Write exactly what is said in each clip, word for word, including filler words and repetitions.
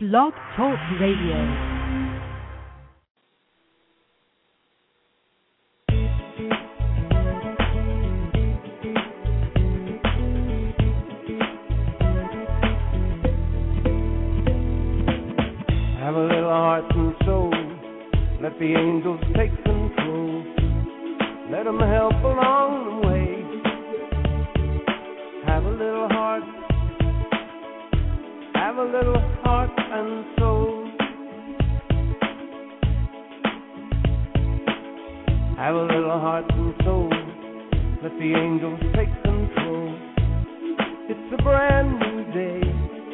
Blog Talk Radio. Have a little heart and soul. Let the angels take control. Let them help along the way. Have a little heart. Have a little heart and soul. Have a little heart and soul. Let the angels take control. It's a brand new day.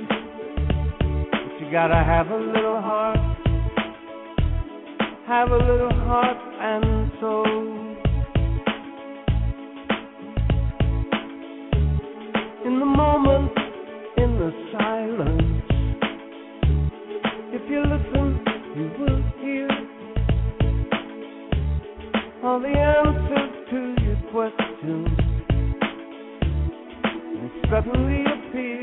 You gotta have a little heart, have a little heart and soul. In the moment, in the silence, if you listen, you will hear all the answers to your questions will suddenly appear.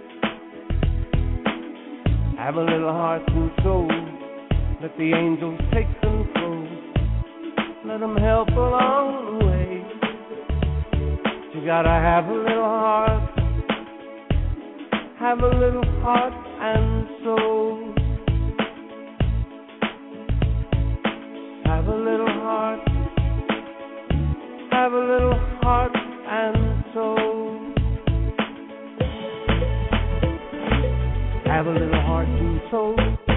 Have a little heart and soul. Let the angels take control. Let them help along the way. You gotta have a little heart. Have a little heart and soul. Have a little heart. Have a little heart and soul. Have a little heart and soul.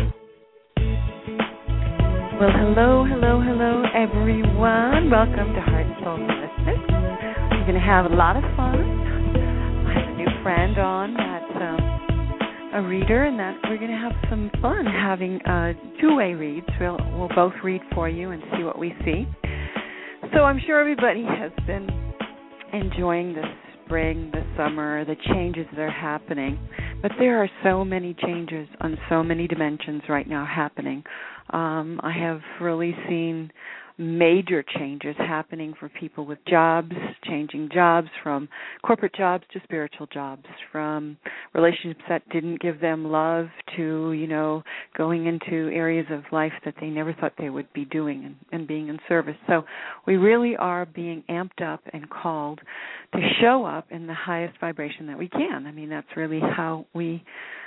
Well, hello, hello, hello, everyone. Welcome to Heart and Soul Mystics. We're going to have a lot of fun. I have a new friend on that's um, a reader, and that we're going to have some fun having uh, two-way reads. We'll, we'll both read for you and see what we see. So I'm sure everybody has been enjoying the spring, the summer, the changes that are happening. But there are so many changes on so many dimensions right now happening. Um, I have really seen major changes happening for people with jobs, changing jobs from corporate jobs to spiritual jobs, from relationships that didn't give them love to, you know, going into areas of life that they never thought they would be doing and, and being in service. So we really are being amped up and called to show up in the highest vibration that we can. I mean, that's really how we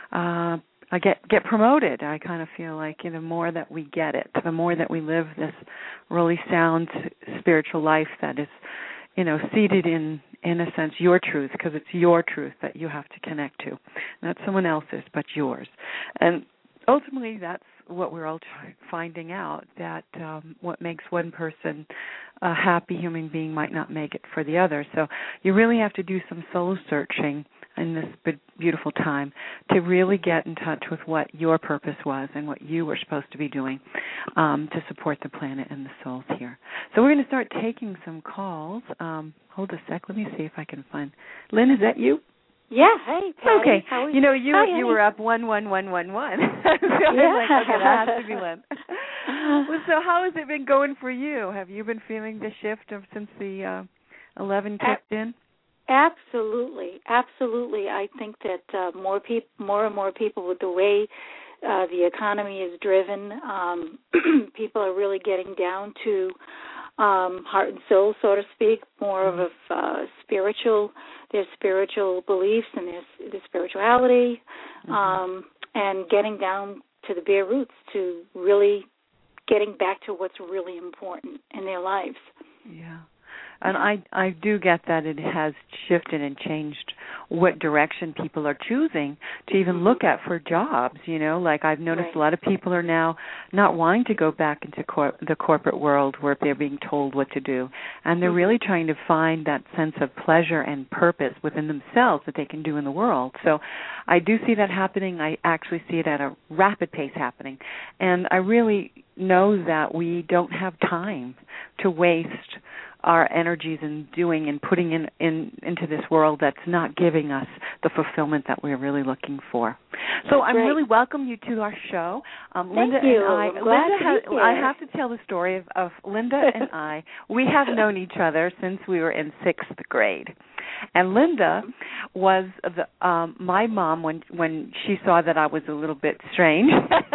uh I get get promoted. I kind of feel like, you know, the more that we get it, the more that we live this really sound spiritual life that is, you know, seated in, in a sense, your truth, because it's your truth that you have to connect to, not someone else's, but yours. And ultimately, that's what we're all t- finding out, that um, what makes one person a happy human being might not make it for the other. So you really have to do some soul searching in this beautiful time to really get in touch with what your purpose was and what you were supposed to be doing um, to support the planet and the souls here. So we're going to start taking some calls. Um, hold a sec. Let me see if I can find. Lynn, is that you? Yeah. Hey, Patty. Okay. How are you? You know, you Hi, you were up one one one one one. So I yeah. was like, okay, that has to be Lynn. Well, so how has it been going for you? Have you been feeling the shift of since the uh, eleven kicked in? Absolutely, absolutely. I think that uh, more people, more and more people, with the way uh, the economy is driven, um, people are really getting down to um, heart and soul, so to speak, more of a uh, spiritual, their spiritual beliefs and their, their spirituality, mm-hmm. um, and getting down to the bare roots, to really getting back to what's really important in their lives. Yeah. And I, I do get that it has shifted and changed what direction people are choosing to even look at for jobs, you know. Like I've noticed right. a lot of people are now not wanting to go back into cor- the corporate world where they're being told what to do. And they're mm-hmm. really trying to find that sense of pleasure and purpose within themselves that they can do in the world. So I do see that happening. I actually see it at a rapid pace happening. And I really know that we don't have time to waste our energies in doing and putting in, in into this world that's not giving us the fulfillment that we're really looking for. So I'm Great. really welcome you to our show. Um, Thank Linda you. and I, I'm glad Linda to has, be here. I have to tell the story of, of Linda and I. We have known each other since we were in sixth grade. And Linda was the, um, my mom when when she saw that I was a little bit strange,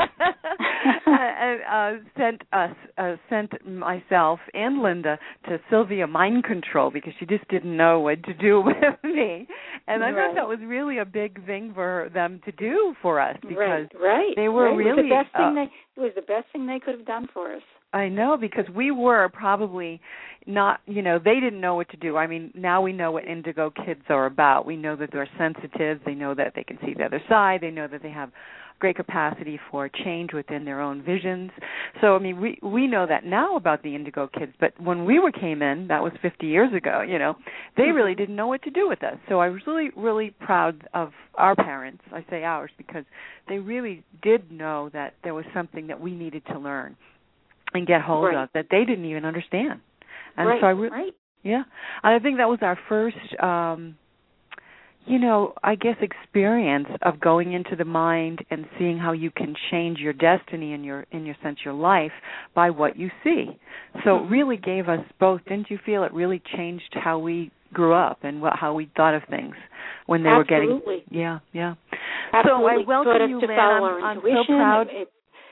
and uh, sent us uh, sent myself and Linda to Sylvia Mind Control because she just didn't know what to do with me. And I right. thought that was really a big thing for them to do for us because right, right, they were right. really it was the best uh, thing they, it was the best thing they could have done for us. I know, because we were probably not, you know, they didn't know what to do. I mean, now we know what Indigo Kids are about. We know that they're sensitive. They know that they can see the other side. They know that they have great capacity for change within their own visions. So, I mean, we we know that now about the Indigo Kids. But when we were came in, that was fifty years ago, you know, they mm-hmm. really didn't know what to do with us. So I was really, really proud of our parents. I say ours because they really did know that there was something that we needed to learn and get hold right. of that they didn't even understand. And right, so I re- right. yeah. And I think that was our first um you know, I guess experience of going into the mind and seeing how you can change your destiny and your in your sense your life by what you see. So mm-hmm. it really gave us both. Didn't you feel it really changed how we grew up and what, how we thought of things when they Absolutely. were getting yeah, yeah. Absolutely. So I welcome so you, to Lynn. follow I'm, our I'm intuition. so proud. It,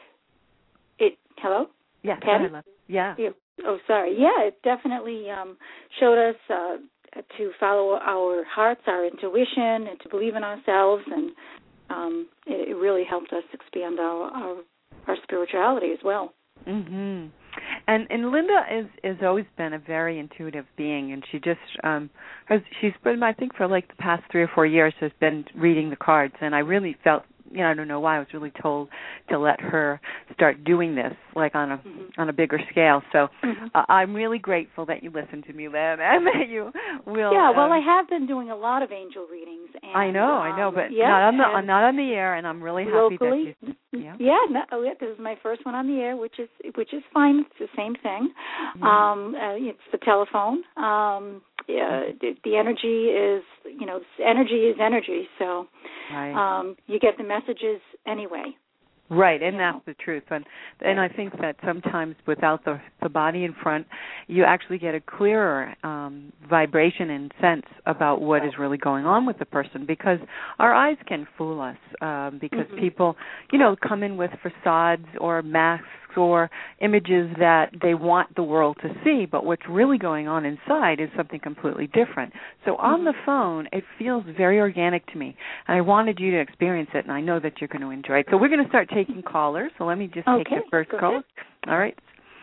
it, it hello? Yes, Patty? I love. Yeah. yeah. Oh, sorry. Yeah, it definitely um, showed us uh, to follow our hearts, our intuition, and to believe in ourselves, and um, it, it really helped us expand our our, our spirituality as well. Mhm. And and Linda is is always been a very intuitive being, and she just um has she's been I think for like the past three or four years has been reading the cards, and I really felt. You know, I don't know why I was really told to let her start doing this, like on a mm-hmm. on a bigger scale. So mm-hmm. uh, I'm really grateful that you listened to me, Lynn, and that you will. Yeah, well, um, I have been doing a lot of angel readings. And, I know, um, I know, but yeah, not on the I'm not on the air, and I'm really happy locally, that you. Yeah, yeah, no, oh, yeah, this is my first one on the air, which is which is fine. It's the same thing. Mm-hmm. Um, uh, it's the telephone. Um, yeah, the, the energy is, you know, energy is energy. So right. um, you get the messages anyway. Right, and that's the truth. And and I think that sometimes without the the body in front, you actually get a clearer um, vibration and sense about what is really going on with the person, because our eyes can fool us um, because mm-hmm. people, you know, come in with facades or masks or images that they want the world to see, but what's really going on inside is something completely different. So on mm-hmm. the phone, it feels very organic to me, and I wanted you to experience it, and I know that you're going to enjoy it. So we're going to start taking callers, so let me just okay. take the first call. All right.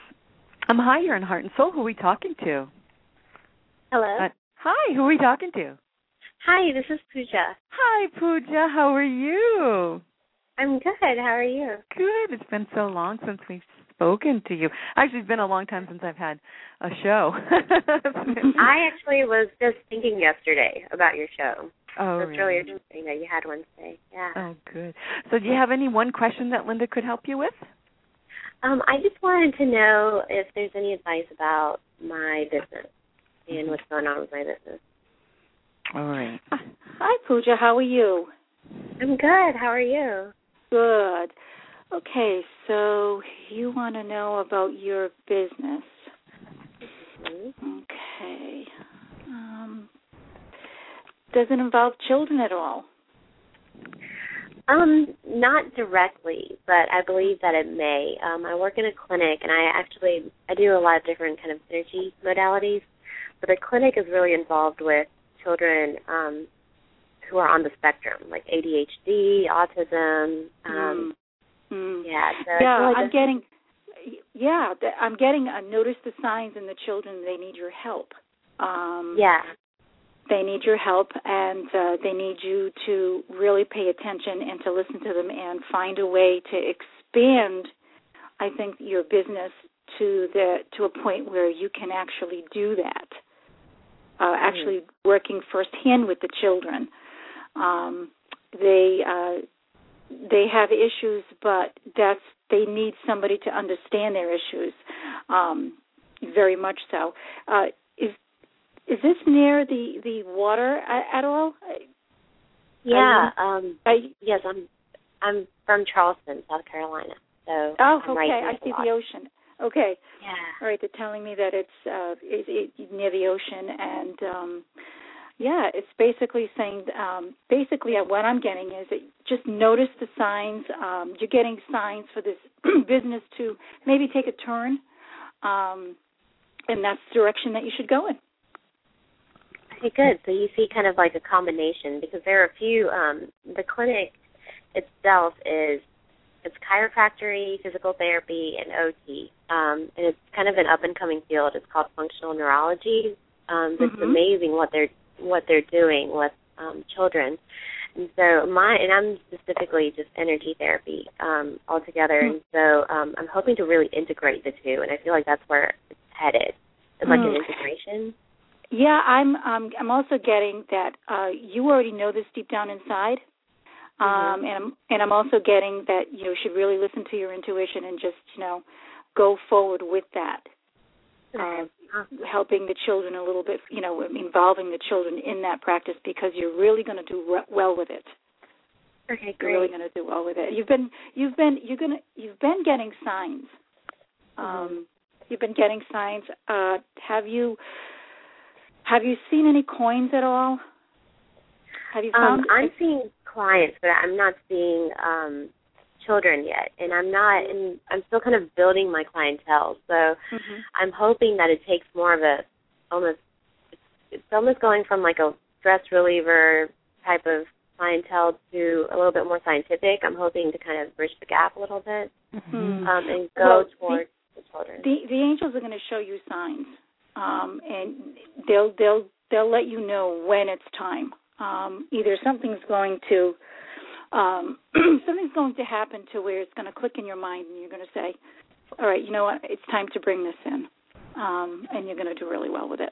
Um, hi, you're in Heart and Soul. Who are we talking to? Hello. Uh, hi, who are we talking to? Hi, this is Pooja. Hi, Pooja. How are you? I'm good. How are you? Good. It's been so long since we've spoken to you. Actually, it's been a long time since I've had a show. I actually was just thinking yesterday about your show. Oh, It's really? really interesting that you had one today. Yeah. Oh, good. So do you have any one question that Linda could help you with? Um, I just wanted to know if there's any advice about my business and mm-hmm. what's going on with my business. All right. Hi, Pooja. How are you? I'm good. How are you? Good. Okay, so you want to know about your business. Mm-hmm. Okay. Um, does it involve children at all? Um, not directly, but I believe that it may. Um, I work in a clinic, and I actually I do a lot of different kind of energy modalities, but the clinic is really involved with children um, who are on the spectrum, like A D H D, autism. Um, mm. Mm. Yeah, so yeah. really I'm just, getting, yeah, I'm getting. Uh, notice the signs in the children. They need your help. Um, yeah. They need your help, and uh, they need you to really pay attention and to listen to them and find a way to expand, I think, your business to the to a point where you can actually do that. Uh, actually working firsthand with the children. Um, they uh, they have issues, but that's they need somebody to understand their issues. Um, very much so. Uh, is is this near the, the water at, at all? Yeah. You, um, you, yes, I'm I'm from Charleston, South Carolina. So oh, I'm okay. right I see the, the ocean. Okay. Yeah. All right. They're telling me that it's uh, it, it, near the ocean, and um, yeah, it's basically saying um, basically what I'm getting is that just notice the signs. Um, you're getting signs for this business to maybe take a turn, um, and that's the direction that you should go in. Okay, good. So you see kind of like a combination, because there are a few, um, the clinic itself is, it's chiropractic, physical therapy, and O T. Um, and it's kind of an up-and-coming field. It's called functional neurology. Um, it's mm-hmm. amazing what they're what they're doing with um, children. And so my, and I'm specifically just energy therapy um, altogether. Mm-hmm. And so um, I'm hoping to really integrate the two, and I feel like that's where it's headed. It's like mm-hmm. an integration. Yeah, I'm. Um, I'm also getting that uh, you already know this deep down inside, um, mm-hmm. and I'm and I'm also getting that you should really listen to your intuition and just you know go forward with that, uh, helping the children a little bit, you know, involving the children in that practice, because you're really going to do re- well with it. Okay, great. You're really going to do well with it. You've been you've been you're gonna you've been getting signs. Um, mm-hmm. You've been getting signs. Uh, have you? Have you seen any coins at all? Have you found? Um, I'm seeing clients, but I'm not seeing um, children yet, and I'm not. And I'm still kind of building my clientele. So mm-hmm. I'm hoping that it takes more of a almost. It's almost going from like a stress reliever type of clientele to a little bit more scientific. I'm hoping to kind of bridge the gap a little bit mm-hmm. um, and go well, towards the, the children. The, the angels are going to show you signs. Um, and they'll they'll they'll let you know when it's time. Um, either something's going to um, something's going to happen to where it's going to click in your mind, and you're going to say, "All right, you know what? It's time to bring this in," um, and you're going to do really well with it.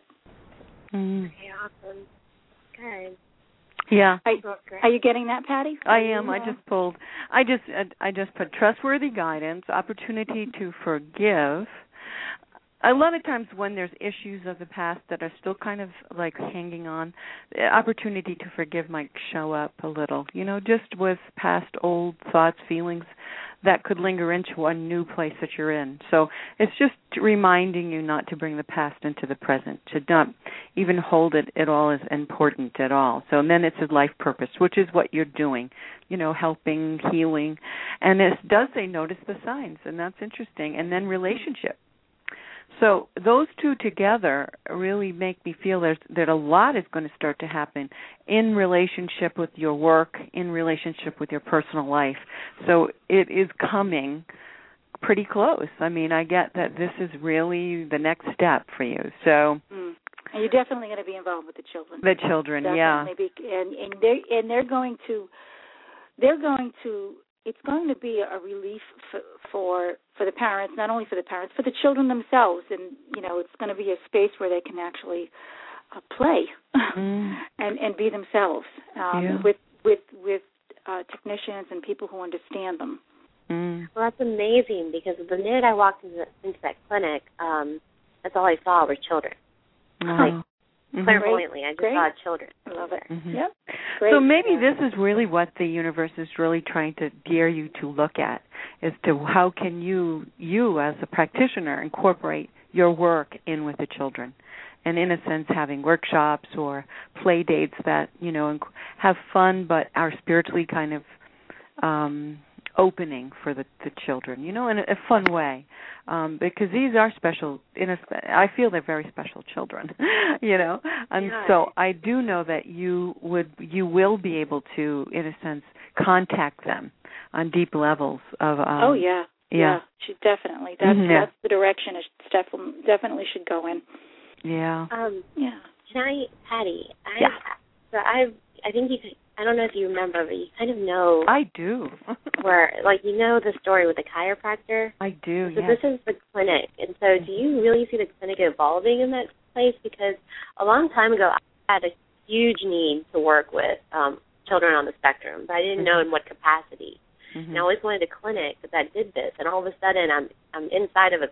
Mm. Okay, awesome. Good. Yeah. Are, are you getting that, Patty? I am. I just pulled. I just I just put trustworthy guidance, opportunity to forgive. A lot of times when there's issues of the past that are still kind of like hanging on, the opportunity to forgive might show up a little, you know, just with past old thoughts, feelings that could linger into a new place that you're in. So it's just reminding you not to bring the past into the present, to not even hold it at all as important at all. So and then it's a life purpose, which is what you're doing, you know, helping, healing. And it does say notice the signs, and that's interesting. And then relationship. So those two together really make me feel there's, that a lot is going to start to happen in relationship with your work, in relationship with your personal life. So it is coming pretty close. I mean, I get that this is really the next step for you. So, mm. And you're definitely going to be involved with the children. The children, definitely yeah. Be, and and they're and they're going to they're going to. It's going to be a relief for, for for the parents, not only for the parents, for the children themselves. And, you know, it's going to be a space where they can actually uh, play mm. and, and be themselves um, yeah. with with with uh, technicians and people who understand them. Mm. Well, that's amazing, because the minute I walked into, into that clinic, um, that's all I saw were children. Oh. Like, Mm-hmm. clairvoyantly, I just Great. saw children. I love it. Mm-hmm. Yep. Great. So maybe this is really what the universe is really trying to gear you to look at, as to how can you, you as a practitioner, incorporate your work in with the children. And in a sense, having workshops or play dates that, you know, have fun but are spiritually kind of um, opening for the, the children, you know, in a, a fun way. Um, because these are special, in a, I feel they're very special children, you know. And yeah. so I do know that you would, you will be able to, in a sense, contact them on deep levels of. Um, oh yeah, yeah, yeah, she definitely. That's mm-hmm. that's the direction it definitely should go in. Yeah. Um. Yeah. Can I, Patty? I, yeah. So I, I think you. Could, I don't know if you remember, but you kind of know. I do. where, like, you know the story with the chiropractor. I do. So yes. this is the clinic, and so do you really see the clinic evolving in that place? Because a long time ago, I had a huge need to work with um, children on the spectrum, but I didn't mm-hmm. know in what capacity. Mm-hmm. And I always wanted a clinic that did this, and all of a sudden, I'm I'm inside of a clinic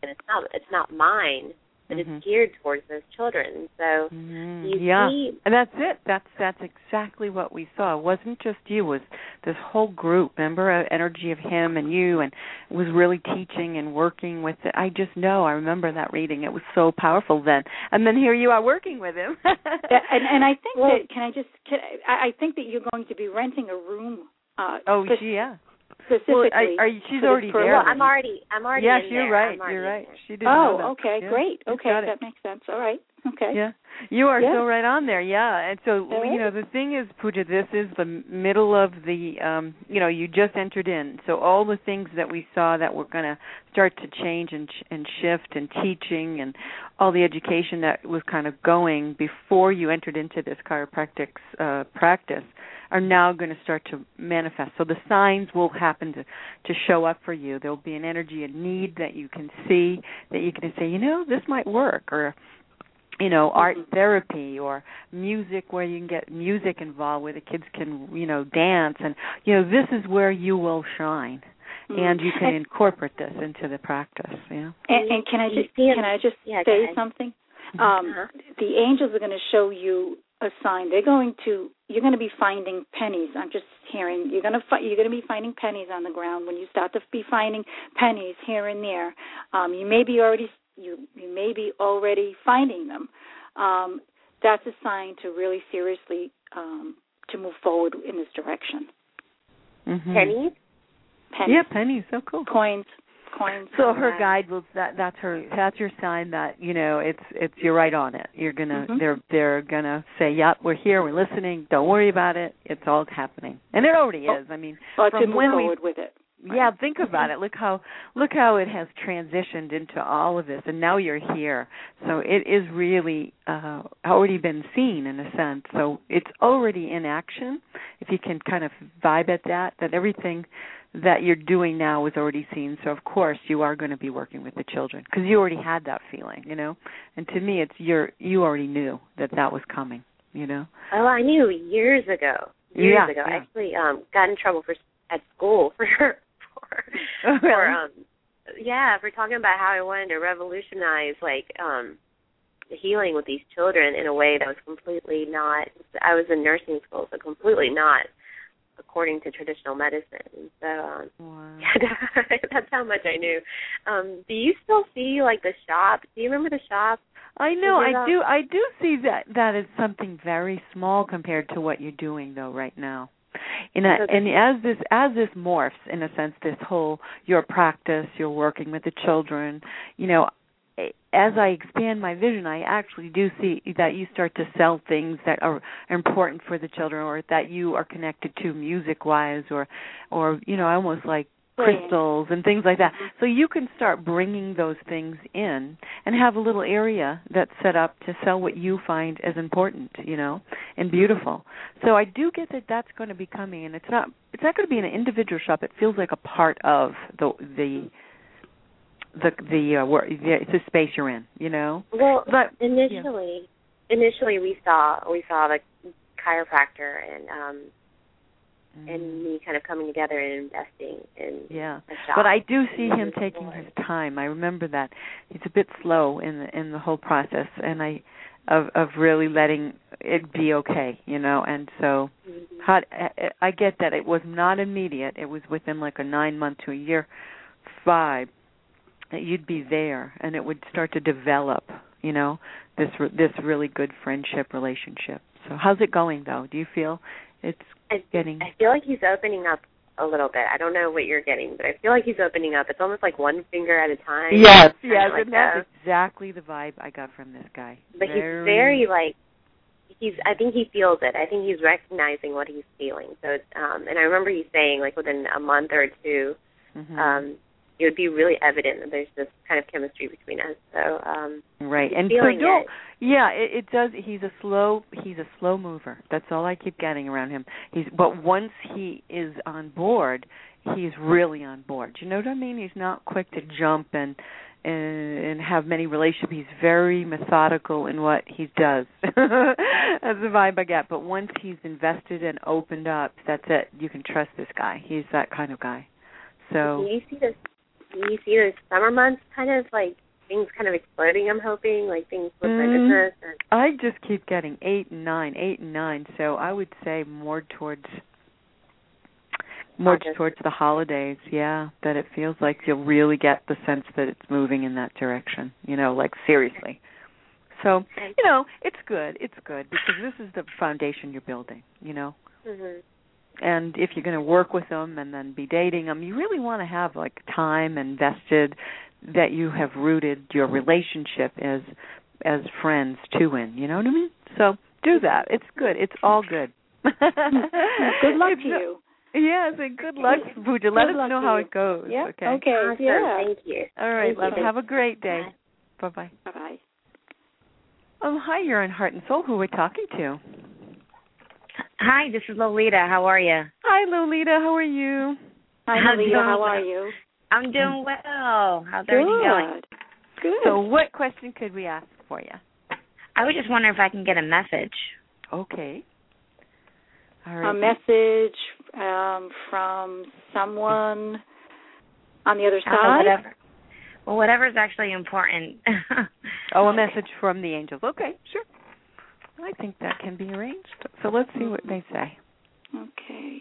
and it's not it's not mine, but mm-hmm. it's geared towards those children. So mm-hmm. you yeah, see, and that's it. That's that's exactly what we saw. It wasn't just you; it was this whole group. Remember, uh, energy of him and you, and it was really teaching and working with it. I just know. I remember that reading. It was so powerful then. And then here you are working with him. yeah, and and I think well, that can I just can, I, I think that you're going to be renting a room. Uh, oh, spe- yeah. Specifically, well, are, are you, she's already for, there. Well, I'm already, I'm already. Yes, in you're there. right. I'm you're right. She didn't oh, know that. okay, yeah. great. Okay, that makes sense. All right. Okay. Yeah, you are yeah. so right on there. Yeah, and so right. you know the thing is, Pooja, this is the middle of the, um, you know, you just entered in. So all the things that we saw that were going to start to change and sh- and shift and teaching and all the education that was kind of going before you entered into this chiropractic uh, practice are now going to start to manifest. So the signs will happen to, to show up for you. There will be an energy, a need that you can see, that you can say, you know, this might work, or, you know, art therapy or music where you can get music involved where the kids can, you know, dance. And, you know, this is where you will shine. Mm-hmm. And you can incorporate this into the practice. Yeah. And, and can I just can I just yeah, say something? Um, uh-huh. The angels are going to show you a sign. They're going to. You're going to be finding pennies. I'm just hearing. You're going to. Fi- you're going to be finding pennies on the ground. When you start to be finding pennies here and there, um, you may be already. You you may be already finding them. Um, that's a sign to really seriously um, to move forward in this direction. Mm-hmm. Pennies. Pennies. Yeah, pennies. So cool. Coins. Coins. So her guide will that that's her that's your sign that you know it's it's you're right on it. You're gonna mm-hmm. they're they're gonna say, yep, we're here, we're listening. Don't worry about it. It's all happening, and it already is. I mean, well, from to move when forward we, with it. Right. Yeah, think about it. Look how look how it has transitioned into all of this, and now you're here. So it is really uh, already been seen in a sense. So it's already in action. If you can kind of vibe at that, that everything that you're doing now is already seen. So of course you are going to be working with the children because you already had that feeling, you know. And to me, it's you're you already knew that that was coming, you know. Oh, I knew years ago. Years yeah, ago, yeah. I actually um, got in trouble for at school for for, oh, really? for um, yeah, for talking about how I wanted to revolutionize like um, the healing with these children in a way that was completely not. I was in nursing school, so completely not according to traditional medicine. So um, wow. yeah, that's how much I knew. Um, do you still see like the shop? Do you remember the shop? I know, I do. I do see that that is something very small compared to what you're doing though right now. In a, and as this as this morphs, in a sense, this whole your practice, you're working with the children, you know, as I expand my vision, I actually do see that you start to sell things that are important for the children, or that you are connected to music-wise, or, or you know, almost like crystals and things like that. So you can start bringing those things in and have a little area that's set up to sell what you find as important, you know, and beautiful. So I do get that that's going to be coming, and it's not it's not going to be an individual shop. It feels like a part of the the the the uh, where, it's a space you're in, you know. Well, but initially, yeah. initially we saw we saw the chiropractor and um mm. and me kind of coming together and investing in yeah. a shop. But I do see him taking his time. I remember that he's a bit slow in the in the whole process, and I of of really letting it be okay, you know. And so, mm-hmm. how, I get that it was not immediate. It was within like a nine month to a year vibe. That you'd be there, and it would start to develop, you know, this this really good friendship relationship. So how's it going, though? Do you feel it's I, getting... I feel like he's opening up a little bit. I don't know what you're getting, but I feel like he's opening up. It's almost like one finger at a time. Yes, yes, like and that's a, exactly the vibe I got from this guy. But very... he's very, like, he's. I think he feels it. I think he's recognizing what he's feeling. So, it's, um, and I remember you saying, like, within a month or two, mm-hmm. um, it would be really evident that there's this kind of chemistry between us. So um, right, and so don't, it. yeah, it, it does. He's a slow, he's a slow mover. That's all I keep getting around him. He's, but once he is on board, he's really on board. You know what I mean? He's not quick to jump and and, and have many relationships. He's very methodical in what he does. That's the vibe I get. But once he's invested and opened up, that's it. You can trust this guy. He's that kind of guy. So do you see this? you see those summer months kind of like things kind of exploding, I'm hoping, like things with my Mm, business. And I just keep getting eight and nine, eight and nine. So I would say more towards more August. towards the holidays. Yeah, that it feels like you'll really get the sense that it's moving in that direction. You know, like seriously. So you know, it's good. It's good because this is the foundation you're building. You know. Mm-hmm. And if you're going to work with them and then be dating them, you really want to have like time invested that you have rooted your relationship as as friends too in. You know what I mean? So do that. It's good. It's all good. Good luck it's to you. A, yeah, so good luck, Pooja. Let Good us know how you. it goes. Yeah. Okay. Okay. Awesome. Yeah. Thank you. All right, Thank love. you. Have a great day. Bye. Bye-bye. Bye-bye. Oh, hi, you're on Heart and Soul. Who we're talking to? Hi, this is Lolita. How are you? Hi, Lolita. How are you? Hi, I'm Lolita. doing How well. are you? I'm doing well. How's everything going? Good. Good. So what question could we ask for you? I was just wondering if I can get a message. Okay. All right. A message um, from someone on the other Uh, side? whatever. Well, whatever is actually important. Oh, a message from the angels. Okay, sure. I think that can be arranged. So let's see what they say. Okay.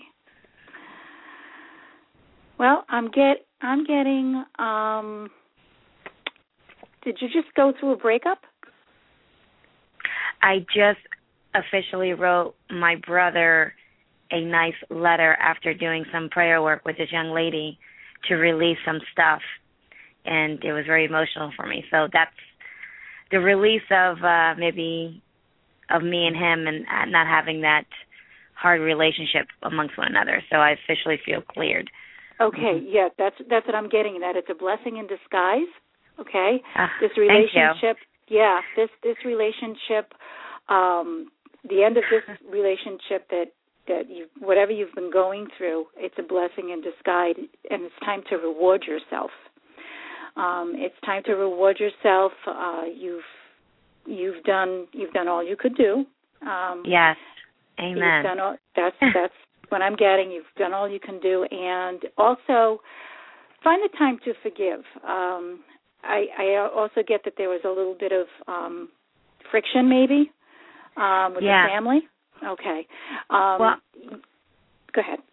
Well, I'm get I'm getting um did you just go through a breakup? I just officially wrote my brother a nice letter after doing some prayer work with this young lady to release some stuff, and it was very emotional for me. So that's the release of uh, maybe of me and him and uh, not having that hard relationship amongst one another. So I officially feel cleared. Okay, Mm-hmm. yeah, that's that's what I'm getting. That it's a blessing in disguise. Okay, Uh, this thank relationship. Yeah, this this relationship. Um, the end of this relationship that that you whatever you've been going through, it's a blessing in disguise, and it's time to reward yourself. Um, it's time to reward yourself. Uh, you've you've done you've done all you could do. Um, Yes, amen. You've done all, that's that's what I'm getting. You've done all you can do, and also find the time to forgive. Um, I, I also get that there was a little bit of um, friction, maybe, um, with yeah. the family. Okay. Um, well, go ahead.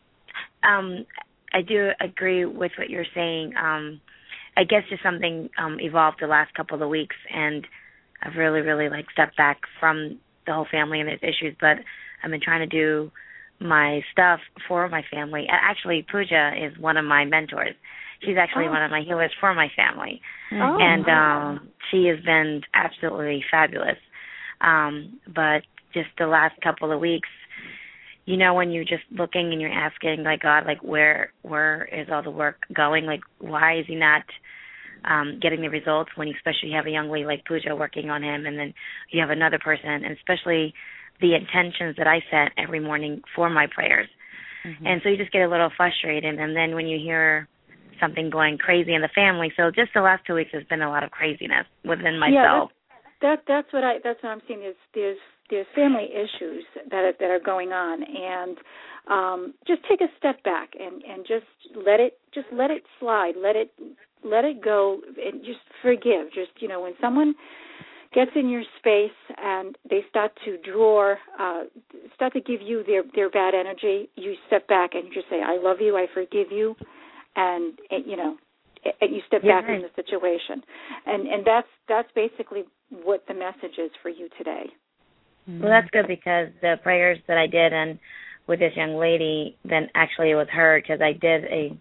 Um, I do agree with what you're saying. Um, I guess just something um, evolved the last couple of weeks, and I've really, really like stepped back from the whole family and its issues. But I've been trying to do my stuff for my family. Actually, Pooja is one of my mentors. She's actually oh. one of my healers for my family, Oh. and um, she has been absolutely fabulous. Um, but just the last couple of weeks, you know, when you're just looking and you're asking, like, God, like, where where is all the work going? Like, why is he not um, getting the results when you especially have a young lady like Pooja working on him, and then you have another person, and especially the intentions that I set every morning for my prayers. Mm-hmm. And so you just get a little frustrated, and then when you hear something going crazy in the family, so just the last two weeks has been a lot of craziness within myself. Yeah, that, that that's what I that's what I'm seeing. Is there's there's family issues that are, that are going on, and um, just take a step back and, and just let it just let it slide, let it let it go, and just forgive. Just you know, when someone gets in your space and they start to draw, uh, start to give you their, their bad energy, you step back and you just say, I love you, I forgive you, and, and you know, and you step yeah. back from the situation. And and that's that's basically what the message is for you today. Well, that's good, because the prayers that I did and with this young lady, then actually it was her, because I did a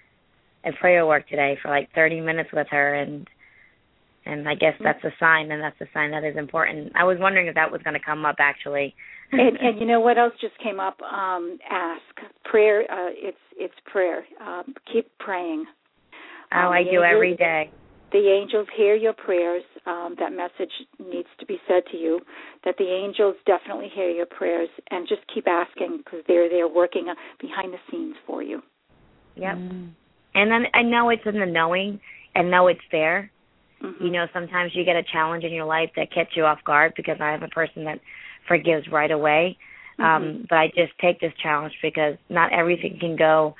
a prayer work today for like thirty minutes with her, and And I guess that's a sign, and that's a sign that is important. I was wondering if that was going to come up, actually. and, and you know what else just came up? Um, ask. Prayer, uh, it's it's prayer. Um, keep praying. Oh, um, I do angels, every day. The angels hear your prayers. Um, that message needs to be said to you, that the angels definitely hear your prayers, and just keep asking, because they're, they're working behind the scenes for you. Yep. Mm. And then I know it's in the knowing, and know it's there. Mm-hmm. You know, sometimes you get a challenge in your life that catches you off guard, because I am a person that forgives right away. Mm-hmm. Um, but I just take this challenge because not everything can go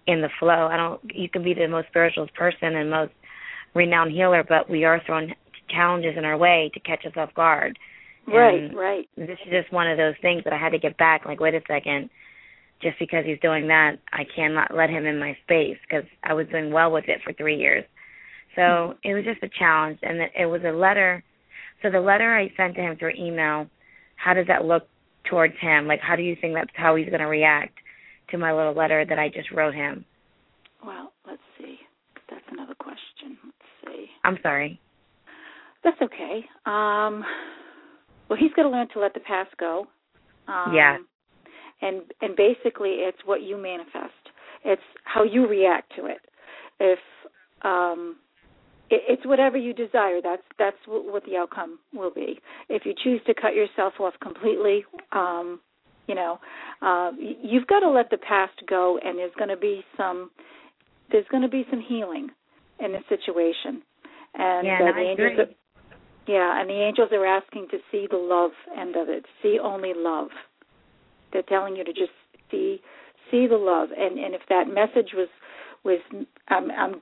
in the flow. I don't. You can be the most spiritual person and most renowned healer, but we are thrown challenges in our way to catch us off guard. Right, and right. This is just one of those things that I had to get back. Like, wait a second. Just because he's doing that, I cannot let him in my space because I was doing well with it for three years. So mm-hmm. it was just a challenge, and it was a letter. So the letter I sent to him through email, how does that look towards him? Like, how do you think that's how he's going to react to my little letter that I just wrote him? Well, let's see. That's another question. Let's see. I'm sorry. That's okay. Um, well, he's got to learn to let the past go. Um, yeah. And and basically, it's what you manifest. It's how you react to it. If um, it, it's whatever you desire, that's that's what the outcome will be. If you choose to cut yourself off completely, um, you know, uh, you've got to let the past go, and there's going to be some there's going to be some healing in this situation. And yeah, uh, no, the I angels agree. are, yeah, and the angels are asking to see the love end of it, see only love. They're telling you to just see see the love, and, and if that message was was um, um,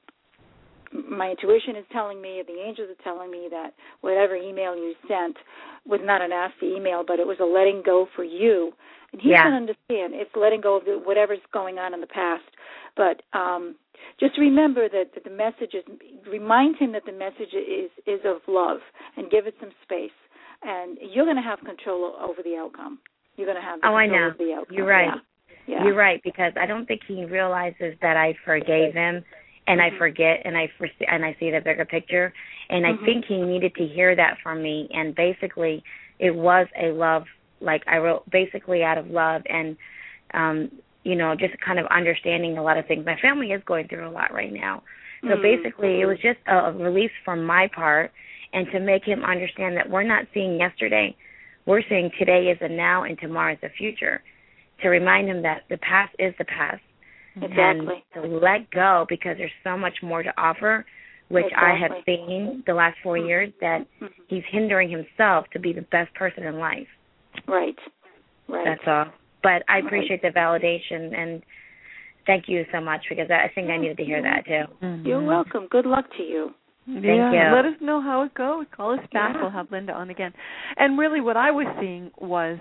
my intuition is telling me, the angels are telling me that whatever email you sent was not a nasty email, but it was a letting go for you, and he's yeah. going to understand it's letting go of the, whatever's going on in the past. But um, just remember that, that the message is, remind him that the message is is of love, and give it some space, and you're going to have control over the outcome. You're going to have the oh, I control know. of the outcome. You're right. Yeah. Yeah. You're right, because I don't think he realizes that I forgave him, and mm-hmm. I forget, and I foresee, and I see the bigger picture, and mm-hmm. I think he needed to hear that from me, and basically it was a love, like I wrote basically out of love, and, um, you know, just kind of understanding a lot of things. My family is going through a lot right now. So mm-hmm. basically it was just a release from my part, and to make him understand that we're not seeing yesterday. We're seeing today is the now and tomorrow is the future. To remind him that the past is the past. Exactly. And to let go, because there's so much more to offer, which exactly. I have seen the last four years, that mm-hmm. he's hindering himself to be the best person in life. Right. Right. That's all. But I appreciate right. the validation, and thank you so much, because I think I needed to hear that too. Mm-hmm. You're welcome. Good luck to you. Thank yeah, you. Let us know how it goes. Call us back. Yeah. We'll have Linda on again. And really what I was seeing was,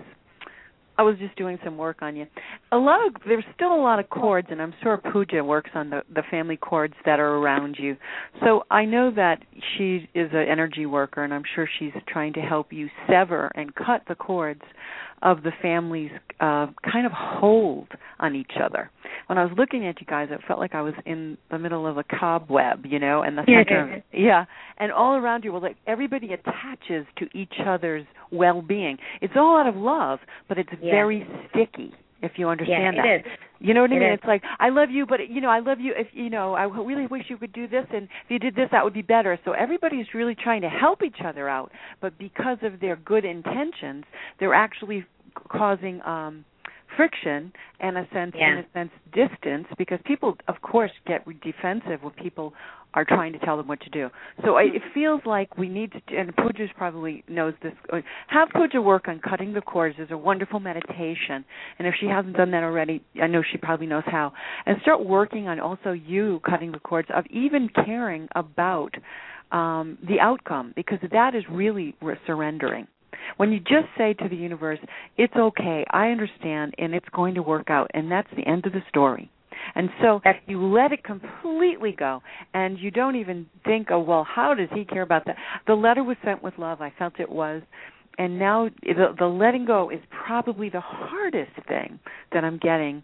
I was just doing some work on you. A lot of, there's still a lot of cords, and I'm sure Pooja works on the, the family cords that are around you. So I know that she is an energy worker, and I'm sure she's trying to help you sever and cut the cords of the family's uh, kind of hold on each other. When I was looking at you guys, it felt like I was in the middle of a cobweb, you know, and the center of, yeah, and all around you, well, like everybody attaches to each other's well-being. It's all out of love, but it's yeah. very sticky, if you understand yeah, that. It is. You know what I it mean? Is. It's like, I love you, but, you know, I love you if, you know, I really wish you could do this, and if you did this, that would be better. So everybody's really trying to help each other out, but because of their good intentions, they're actually causing um, friction and a sense, yeah. in a sense, distance, because people, of course, get defensive when people are trying to tell them what to do. So I, it feels like we need to, and Pooja probably knows this, have Pooja work on cutting the cords. There's a wonderful meditation, and if she hasn't done that already, I know she probably knows how. And start working on also you cutting the cords of even caring about um, the outcome, because that is really surrendering. When you just say to the universe, it's okay, I understand, and it's going to work out, and that's the end of the story. And so you let it completely go, and you don't even think, oh, well, how does he care about that? The letter was sent with love. I felt it was. And now the, the letting go is probably the hardest thing that I'm getting.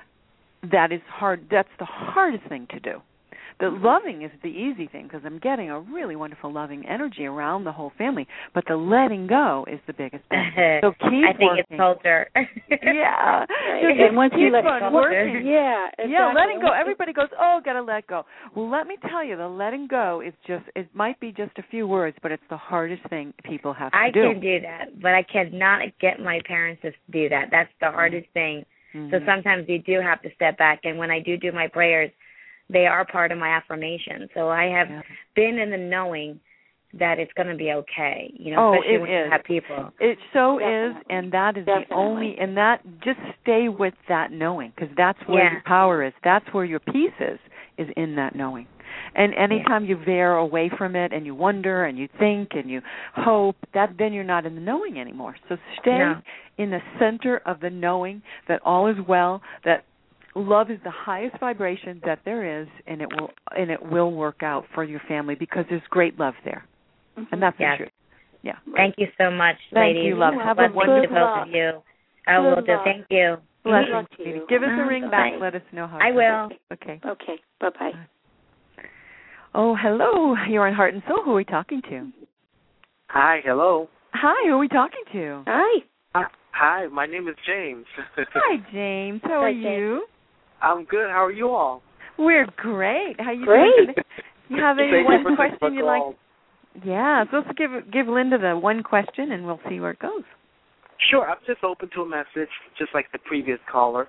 That is hard. That's the hardest thing to do. The loving is the easy thing, because I'm getting a really wonderful loving energy around the whole family. But the letting go is the biggest thing. So keep I think working. it's culture. yeah. Right. So and once you let on go, working. yeah, exactly. Yeah, letting go. Everybody goes, oh, gotta let go. Well, let me tell you, the letting go is just, it might be just a few words, but it's the hardest thing people have to I do. I can do that, but I cannot get my parents to do that. That's the hardest thing. Mm-hmm. So sometimes you do have to step back, and when I do do my prayers, they are part of my affirmation. So I have yeah. been in the knowing that it's going to be okay. You know, oh, especially it when is. you have people. It so Definitely. is, and that is Definitely. the only, and that, just stay with that knowing, because that's where Yeah. your power is. That's where your peace is, is in that knowing. And anytime yeah. you veer away from it and you wonder and you think and you hope, that then you're not in the knowing anymore. So stay No. in the center of the knowing that all is well, that love is the highest vibration that there is, and it will and it will work out for your family because there's great love there. Mm-hmm. And that's yes. the truth. Yeah. Thank you so much, Thank ladies. you, love. Well, Have a wonderful to both of you. I will do. Thank you. Blessings, sweetie. Give us a ring Bye. back. Let us know how. I will. Okay. Okay. Bye bye. Oh, hello. You're on Heart and Soul. Who are we talking to? Hi. Hello. Hi. Who are we talking to? Hi. Uh, hi. My name is James. Hi, James. How Hi, are James. you? I'm good. How are you all? We're great. How you Great. doing? You have any one question you'd like? Yeah, so let's give give Linda the one question, and we'll see where it goes. Sure. I'm just open to a message, just like the previous caller.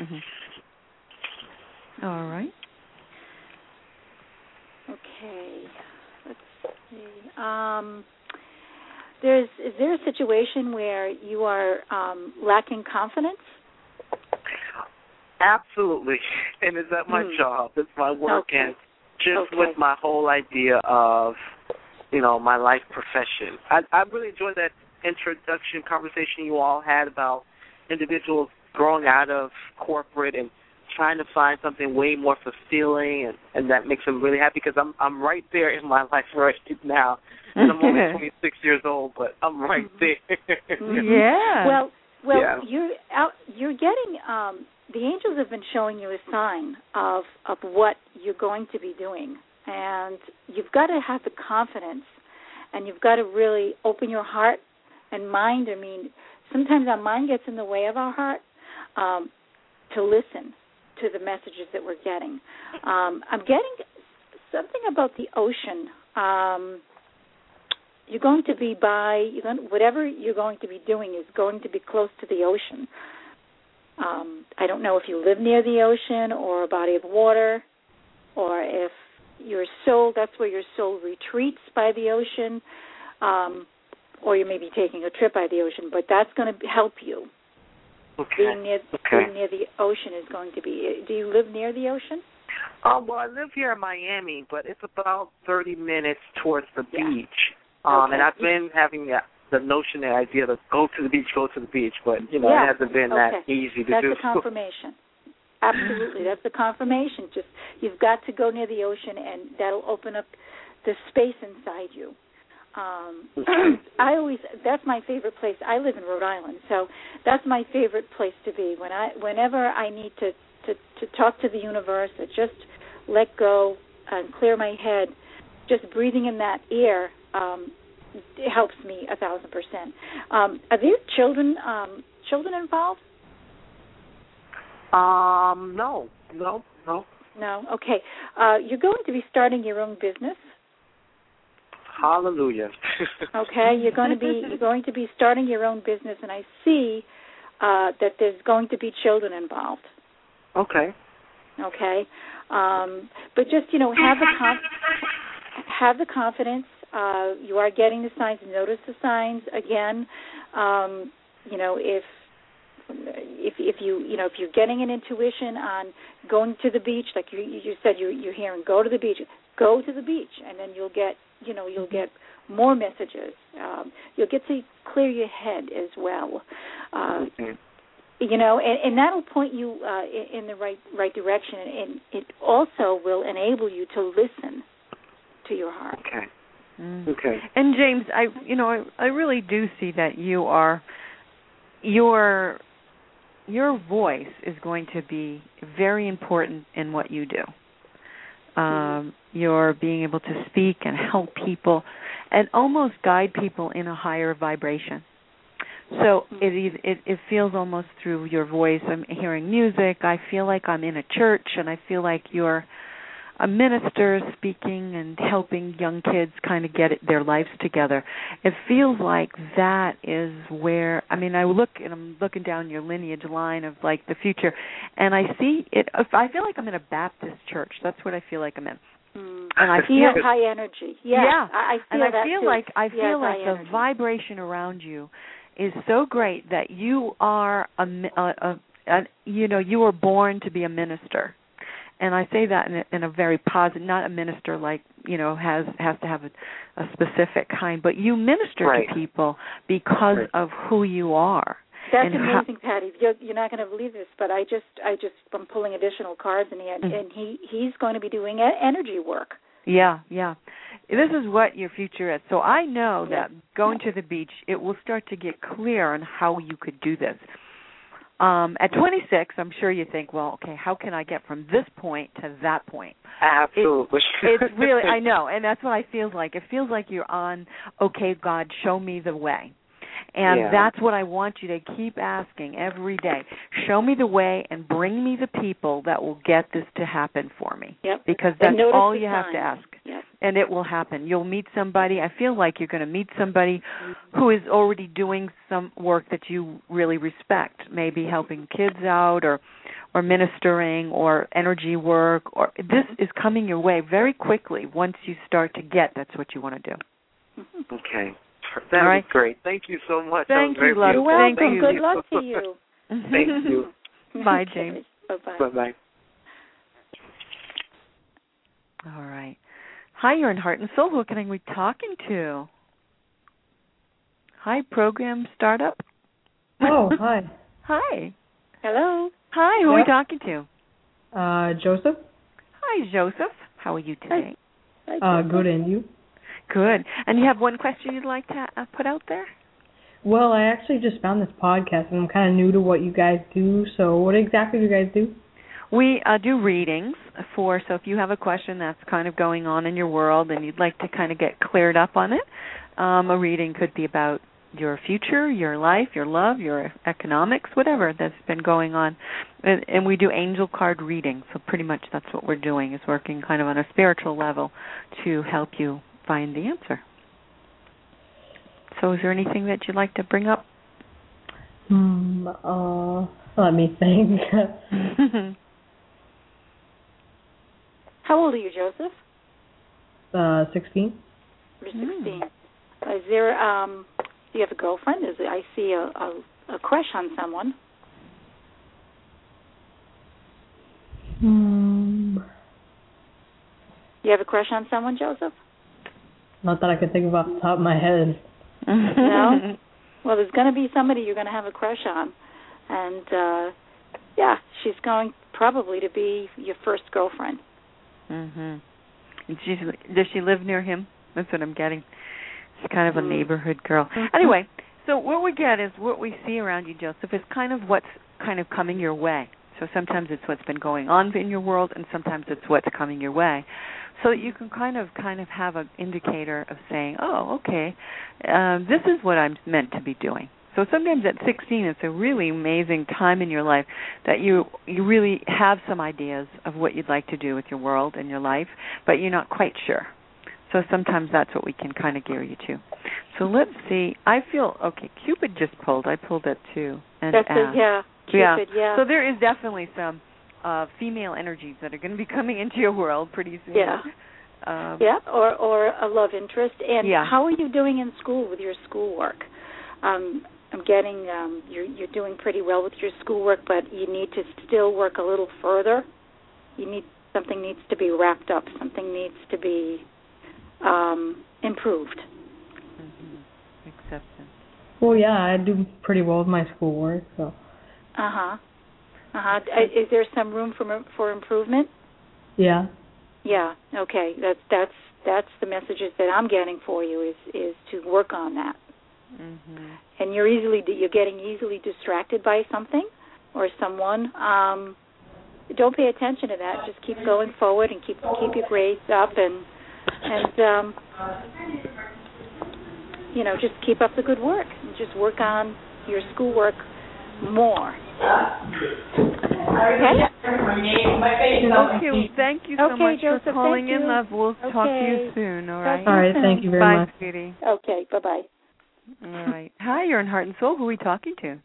Mm-hmm. All right. Okay. Let's see. Um, there's is there a situation where you are um, lacking confidence? Absolutely. And it's at my hmm. job. It's my work, okay. and just okay. with my whole idea of, you know, my life profession. I, I really enjoyed that introduction conversation you all had about individuals growing out of corporate and trying to find something way more fulfilling, and, and that makes them really happy because I'm I'm right there in my life right now. And I'm only twenty-six years old, but I'm right there. Yeah. Well, well, yeah. you're out. You're getting. Um, the angels have been showing you a sign of of what you're going to be doing, and you've got to have the confidence, and you've got to really open your heart and mind. I mean, sometimes our mind gets in the way of our heart. Um, to listen to the messages that we're getting. Um, I'm getting something about the ocean. Um, you're going to be by, you're going, whatever you're going to be doing is going to be close to the ocean. Um, I don't know if you live near the ocean or a body of water, or if your soul, that's where your soul retreats by the ocean, um, or you may be taking a trip by the ocean, but that's going to help you. Okay. Being near, okay. being near the ocean is going to be. Do you live near the ocean? Um, well, I live here in Miami, but it's about thirty minutes towards the yeah. beach. Um, okay. and I've been having the, the notion, the idea to go to the beach, go to the beach, but, you know, yeah. it hasn't been okay. that easy to That's do. That's the confirmation. Absolutely. That's the confirmation. Just you've got to go near the ocean, and that'll open up the space inside you. Um, I always that's my favorite place. I live in Rhode Island, so that's my favorite place to be. When I whenever I need to, to, to talk to the universe, or just let go and clear my head, just breathing in that air um, it helps me a thousand percent. Um, are there children um, children involved? Um, no, no, no. No. Okay. Uh, you're going to be starting your own business. Hallelujah. Okay, you're going to be you're going to be starting your own business, and I see uh, that there's going to be children involved. Okay. Okay, um, but just you know have the conf- have the confidence. Uh, you are getting the signs. Notice the signs again. Um, you know if if if you you know if you're getting an intuition on going to the beach, like you you said you you're hearing, go to the beach. Go to the beach, and then you'll get, you know, you'll get more messages. Um, you'll get to clear your head as well. Uh, okay. You know, and, and that'll point you uh, in, in the right right direction, and it also will enable you to listen to your heart. Okay. Mm. Okay. And James, I, you know, I, I really do see that you are, your, your voice is going to be very important in what you do. Um, you're being able to speak and help people and almost guide people in a higher vibration. So it, it it feels almost through your voice. I'm hearing music. I feel like I'm in a church, and I feel like you're a minister speaking and helping young kids kind of get it, their lives together. It feels like that is where, I mean, I look and I'm looking down your lineage line of like the future, and I see it. I feel like I'm in a Baptist church. That's what I feel like I'm in. Mm. And I he feel has high energy. Yeah, yeah. I, I feel and I that feel too. like I he feel like the energy. vibration around you is so great that you are a, a, a, a you know you were born to be a minister. And I say that in a, in a very positive, not a minister like, you know, has has to have a, a specific kind, but you minister right. to people because right. of who you are. That's and amazing, how, Patty. You're, you're not going to believe this, but I just, I just, I'm pulling additional cards, and he, had, mm-hmm. and he, he's going to be doing energy work. Yeah, yeah. This is what your future is. So I know that yeah. going to the beach, it will start to get clear on how you could do this. Um, at twenty-six, I'm sure you think, well, okay, how can I get from this point to that point? Absolutely. It, it's really, I know, and that's what it feels like. It feels like you're on, okay, God, show me the way. And yeah. that's what I want you to keep asking every day. Show me the way and bring me the people that will get this to happen for me. Yep. Because that's all you signs. have to ask. Yep. And it will happen. You'll meet somebody. I feel like you're going to meet somebody who is already doing some work that you really respect, maybe helping kids out or or ministering or energy work. Or this is coming your way very quickly once you start to get that's what you want to do. Okay. That All right. was great. Thank you so much. Thank you, love. You're welcome. Thank you. Good luck to you. Thank you. Bye, James. Bye-bye. Bye-bye. All right. Hi, you're in Heart and Soul. Who can I be talking to? Hi, program startup. Oh, hi. Hi. Hello. Hi, who yep. are we talking to? Uh, Joseph. Hi, Joseph. How are you today? Hi. Hi, uh, good, and you? Good. And you have one question you'd like to uh, put out there? Well, I actually just found this podcast, and I'm kind of new to what you guys do. So what exactly do you guys do? We uh, do readings for, so if you have a question that's kind of going on in your world and you'd like to kind of get cleared up on it, um, a reading could be about your future, your life, your love, your economics, whatever that's been going on. And, and we do angel card readings, so pretty much that's what we're doing, is working kind of on a spiritual level to help you find the answer. So is there anything that you'd like to bring up? Hmm, uh, let me think. How old are you, Joseph? Uh, sixteen. You're sixteen. Mm. Is there, um, do you have a girlfriend? Is it, I see a, a, a crush on someone. Hmm. You have a crush on someone, Joseph? Not that I could think of off the top of my head. No? Well, there's going to be somebody you're going to have a crush on. And, uh, yeah, she's going probably to be your first girlfriend. Mhm. She's, does she live near him? That's what I'm getting. She's kind of a neighborhood girl. Anyway, so what we get is what we see around you, Joseph, is kind of what's kind of coming your way. So sometimes it's what's been going on in your world, and sometimes it's what's coming your way. So you can kind of kind of have an indicator of saying, oh, okay, um, this is what I'm meant to be doing. So sometimes at sixteen, it's a really amazing time in your life that you you really have some ideas of what you'd like to do with your world and your life, but you're not quite sure. So sometimes that's what we can kind of gear you to. So let's see. I feel, okay, Cupid just pulled. I pulled it too. And that's it, yeah. Cupid, yeah. yeah. So there is definitely some uh, female energies that are going to be coming into your world pretty soon. Yeah. Um, yeah, or, or a love interest. And yeah. how are you doing in school with your schoolwork? Um, I'm getting, um, you're, you're doing pretty well with your schoolwork, but you need to still work a little further. You need, something needs to be wrapped up. Something needs to be um, improved. Mm-hmm. Acceptance. Well, yeah, I do pretty well with my schoolwork, so. Uh-huh. Uh-huh. Is there some room for for improvement? Yeah. Yeah. Okay. That's that's that's the messages that I'm getting for you is is to work on that. Mm-hmm. And you're easily you're getting easily distracted by something or someone. Um, don't pay attention to that. Just keep going forward and keep keep your grades up and and um, you know, just keep up the good work. And just work on your schoolwork more. Okay. Okay. Thank you so okay, much Joseph, for calling in, you. love. We'll okay. talk to you soon. All right. All right. Thank you very Bye, much. Bye, sweetie. Okay. Bye bye. All right. Hi, you're in Heart and Soul. Who are we talking to?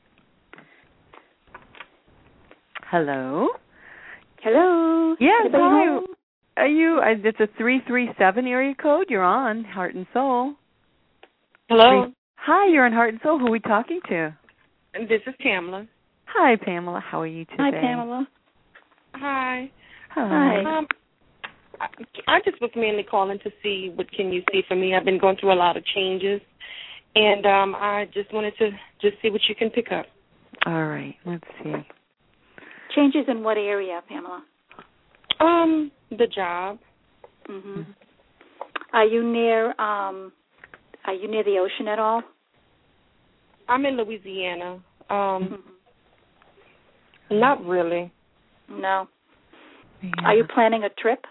Hello. Hello. Yes. Anybody Hi. home? are you? Uh, it's a three three seven area code. You're on Heart and Soul. Hello. Three. Hi, you're on Heart and Soul. Who are we talking to? This is Pamela. Hi, Pamela. How are you today? Hi, Pamela. Hi. Hi. Um, I, I just was mainly calling to see what can you see for me. I've been going through a lot of changes, and um, I just wanted to just see what you can pick up. All right. Let's see. Changes in what area, Pamela? Um, the job. Mm-hmm. Are you near? Um, are you near the ocean at all? I'm in Louisiana. Um, mm-hmm. Not really. No. Yeah. Are you planning a trip?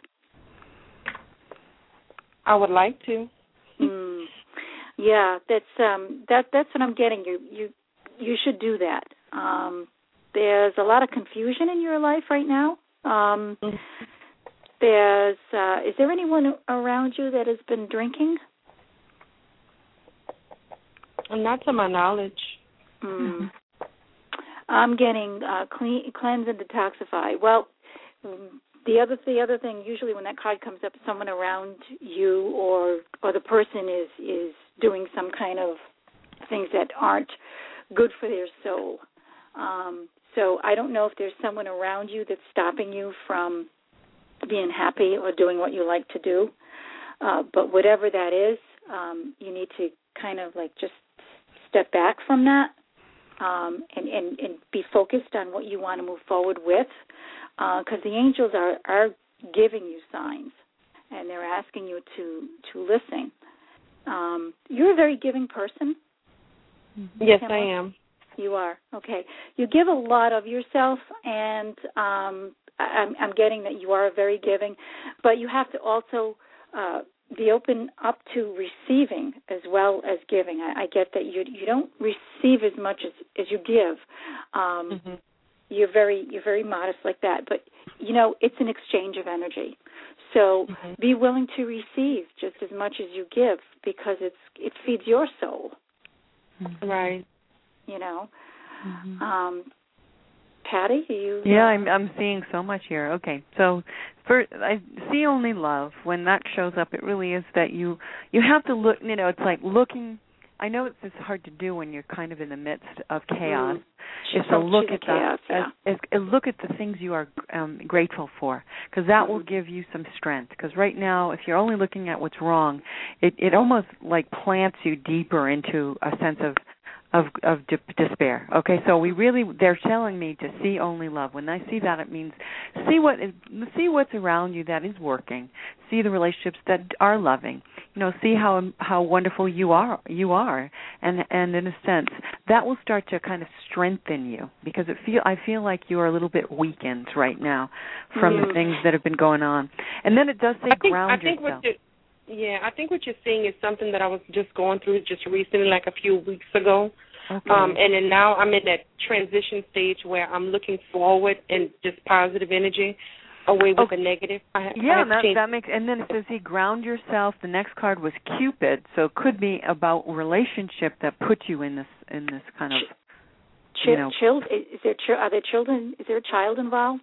I would like to. Mm. Yeah, that's um, that that's what I'm getting. You you you should do that. Um, there's a lot of confusion in your life right now. Um, mm-hmm. There's uh, is there anyone around you that has been drinking? Not to my knowledge. Mm. I'm getting uh, clean, cleanse and detoxify. Well, the other the other thing, usually when that card comes up, someone around you or or the person is is doing some kind of things that aren't good for their soul. Um, so I don't know if there's someone around you that's stopping you from being happy or doing what you like to do. Uh, but whatever that is, um, you need to kind of like just step back from that um, and, and, and be focused on what you want to move forward with, because uh, the angels are, are giving you signs, and they're asking you to, to listen. Um, you're a very giving person. Yes, Pamela? I am. You are. Okay. You give a lot of yourself, and um, I'm, I'm getting that you are very giving, but you have to also uh, be open up to receiving as well as giving. I, I get that you you don't receive as much as, as you give. Um, mm-hmm. You're very you're very modest like that, but you know it's an exchange of energy. So mm-hmm. be willing to receive just as much as you give, because it's it feeds your soul. Right. You know. Mm-hmm. Um, Patty, are you? Yeah, I'm I'm seeing so much here. Okay, so for I see only love. When that shows up, it really is that you you have to look. You know, it's like looking. I know it's, it's hard to do when you're kind of in the midst of chaos. Mm. Is to look at chaos, the yeah. as, as, look at the things you are um, grateful for, because that mm-hmm. will give you some strength. Because right now, if you're only looking at what's wrong, it it almost like plants you deeper into a sense of. Of of de- despair. Okay, so we really they're telling me to see only love. When I see that, it means see what is, see what's around you that is working. See the relationships that are loving. You know, see how how wonderful you are. You are, and and in a sense that will start to kind of strengthen you, because it feel I feel like you are a little bit weakened right now from mm. the things that have been going on. And then it does say I think, ground I think yourself. What Yeah, I think what you're seeing is something that I was just going through just recently, like a few weeks ago. Okay. Um, and then now I'm in that transition stage where I'm looking forward and just positive energy away with okay. the negative. I, yeah, I have that, changed. that makes. And then it says, "He ground yourself." The next card was Cupid, so it could be about relationship that put you in this in this kind of. Ch- you know, child, is there ch- are there children? Is there a child involved?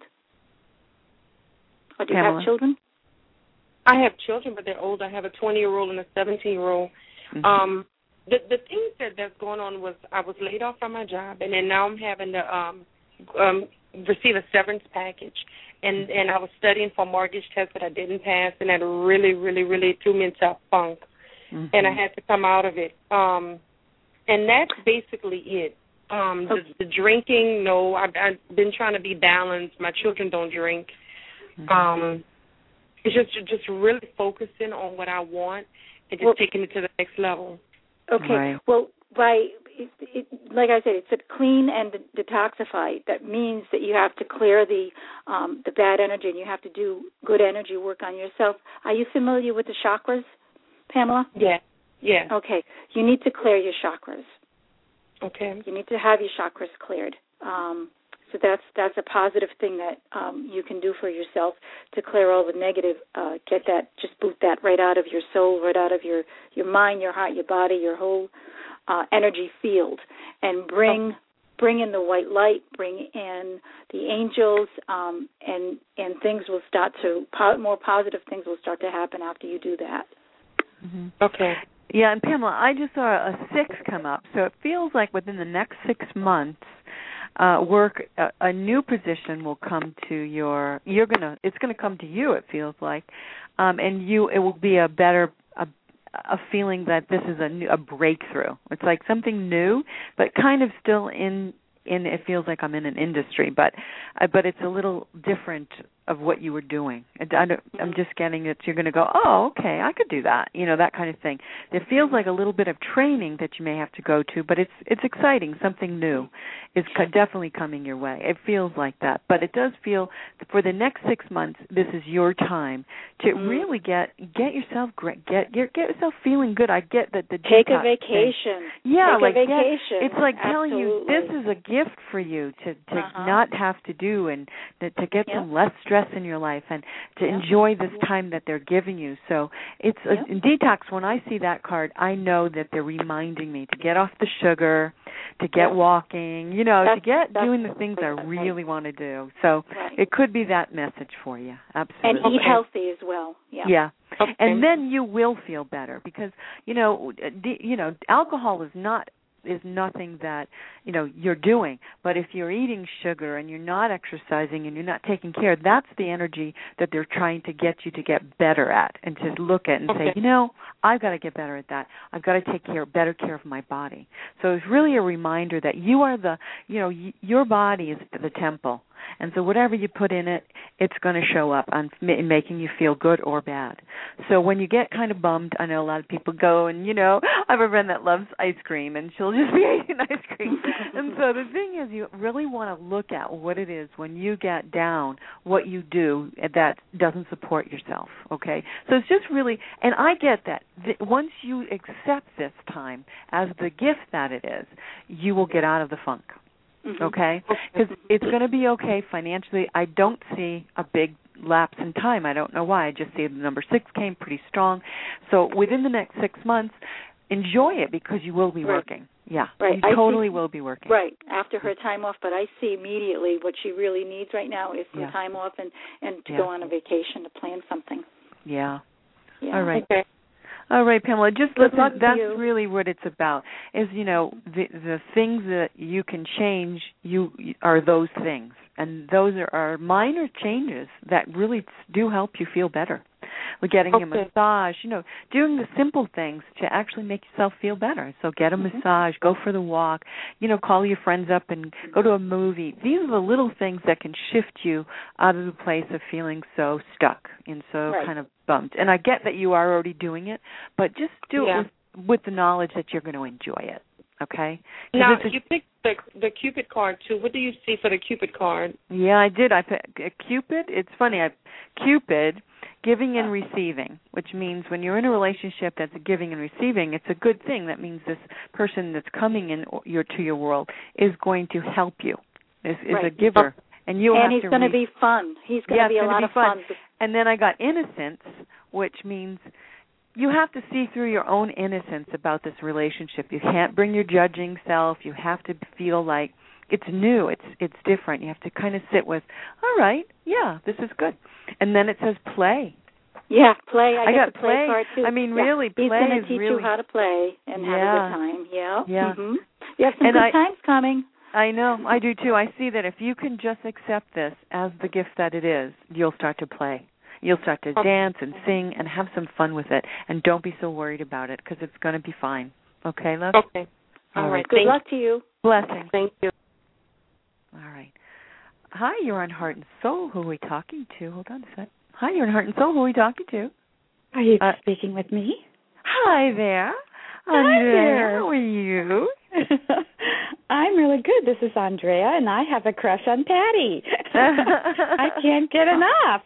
Or do you Pamela? have children? I have children, but they're old. I have a twenty-year-old and a seventeen-year-old. Mm-hmm. Um, the the things that that's going on was I was laid off from my job, and then now I'm having to um, um, receive a severance package, and and I was studying for a mortgage test, but I didn't pass, and that really, really, really threw me into a funk, mm-hmm. and I had to come out of it. Um, and that's basically it. Um, okay. the, the drinking, no, I've, I've been trying to be balanced. My children don't drink. Mm-hmm. Um, it's just just really focusing on what I want and just well, taking it to the next level. Okay. Right. Well, by it, it, like I said, it's a clean and detoxify. That means that you have to clear the um, the bad energy, and you have to do good energy work on yourself. Are you familiar with the chakras, Pamela? Yeah. Yeah. Okay. You need to clear your chakras. Okay. You need to have your chakras cleared. Um, so that's that's a positive thing that um, you can do for yourself to clear all the negative. Uh, get that, just boot that right out of your soul, right out of your, your mind, your heart, your body, your whole uh, energy field, and bring bring in the white light, bring in the angels, um, and and things will start to more positive things will start to happen after you do that. Mm-hmm. Okay. Yeah, and Pamela, I just saw a six come up, so it feels like within the next six months, uh, work a, a new position will come to your. You're gonna. It's gonna come to you. It feels like, um, and you. It will be a better. A, a feeling that this is a new, a breakthrough. It's like something new, but kind of still in. In it feels like I'm in an industry, but uh, but it's a little different of what you were doing. I, I don't, I'm just getting that you're going to go, oh, okay, I could do that, you know, that kind of thing. It feels like a little bit of training that you may have to go to, but it's it's exciting. Something new is co- definitely coming your way. It feels like that, but it does feel for the next six months, this is your time to mm-hmm. really get get yourself get get get yourself feeling good. I get that the take a vacation. Thing. Yeah, take like a vacation. Get, it's like Absolutely. telling you this is a gift for you to to uh-huh. not have to do and to, to get yep. some less stress in your life and to yep. enjoy this time that they're giving you. So it's a, yep. in detox. When I see that card, I know that they're reminding me to get off the sugar, to get yep. walking, you know, that's, to get that's, doing the things I really want to do. So right. it could be that message for you. Absolutely. And eat healthy as well. Yeah. Yeah. Okay. And then you will feel better because, you know, de- you know, alcohol is not is nothing that, you know, you're doing. But if you're eating sugar and you're not exercising and you're not taking care, that's the energy that they're trying to get you to get better at and to look at and okay. say, you know, I've got to get better at that. I've got to take care, better care of my body. So it's really a reminder that you are the, you know, y- your body is the temple. And so whatever you put in it, it's going to show up on in making you feel good or bad. So when you get kind of bummed, I know a lot of people go and, you know, I have a friend that loves ice cream and she'll just be eating ice cream. And so the thing is you really want to look at what it is when you get down, what you do that doesn't support yourself, okay? So it's just really, and I get that. Once you accept this time as the gift that it is, you will get out of the funk. Mm-hmm. Okay? Because it's going to be okay financially. I don't see a big lapse in time. I don't know why. I just see the number six came pretty strong. So within the next six months, enjoy it because you will be right. working. Yeah, right. you I totally see, will be working. Right, after her time off. But I see immediately what she really needs right now is some yeah. time off and, and to yeah. go on a vacation to plan something. Yeah. yeah. All right. Okay. All right, Pamela, just Good listen, luck to that's you. really what it's about, is, you know, the the things that you can change you are those things. And those are, are minor changes that really do help you feel better. Like getting okay. a massage, you know, doing the simple things to actually make yourself feel better. So get a mm-hmm. massage, go for the walk, you know, call your friends up and go to a movie. These are the little things that can shift you out of the place of feeling so stuck and so right. kind of bummed. And I get that you are already doing it, but just do yeah. it with, with the knowledge that you're going to enjoy it. Okay? Now, a, you picked the the Cupid card, too. What do you see for the Cupid card? Yeah, I did. I put uh, Cupid. It's funny. I Cupid, giving and receiving, which means when you're in a relationship that's giving and receiving, it's a good thing. That means this person that's coming in your to your world is going to help you, is, is right. a giver. And you and have he's going to re- be fun. He's going yeah, to be a lot be of fun. fun. And then I got innocence, which means you have to see through your own innocence about this relationship. You can't bring your judging self. You have to feel like it's new. It's it's different. You have to kind of sit with, all right, yeah, this is good. And then it says play. Yeah, play. I, I got the play, play card too. I mean, yeah. really, He's play going is to teach really, you how to play and yeah. have a good time. Yeah. Yeah. Mm-hmm. You have some and good I, times coming. I know. I do too. I see that if you can just accept this as the gift that it is, you'll start to play. You'll start to dance and sing and have some fun with it. And don't be so worried about it because it's going to be fine. Okay, love? Okay. All, All right. right. Good Thank luck to you. Blessings. Thank you. All right. Hi, you're on Heart and Soul. Who are we talking to? Hold on a sec. Hi, you're on Heart and Soul. Who are we talking to? Are you uh, speaking with me? Hi there. Hi Andrea, there. How are you? I'm really good. This is Andrea, and I have a crush on Patty. I can't get enough.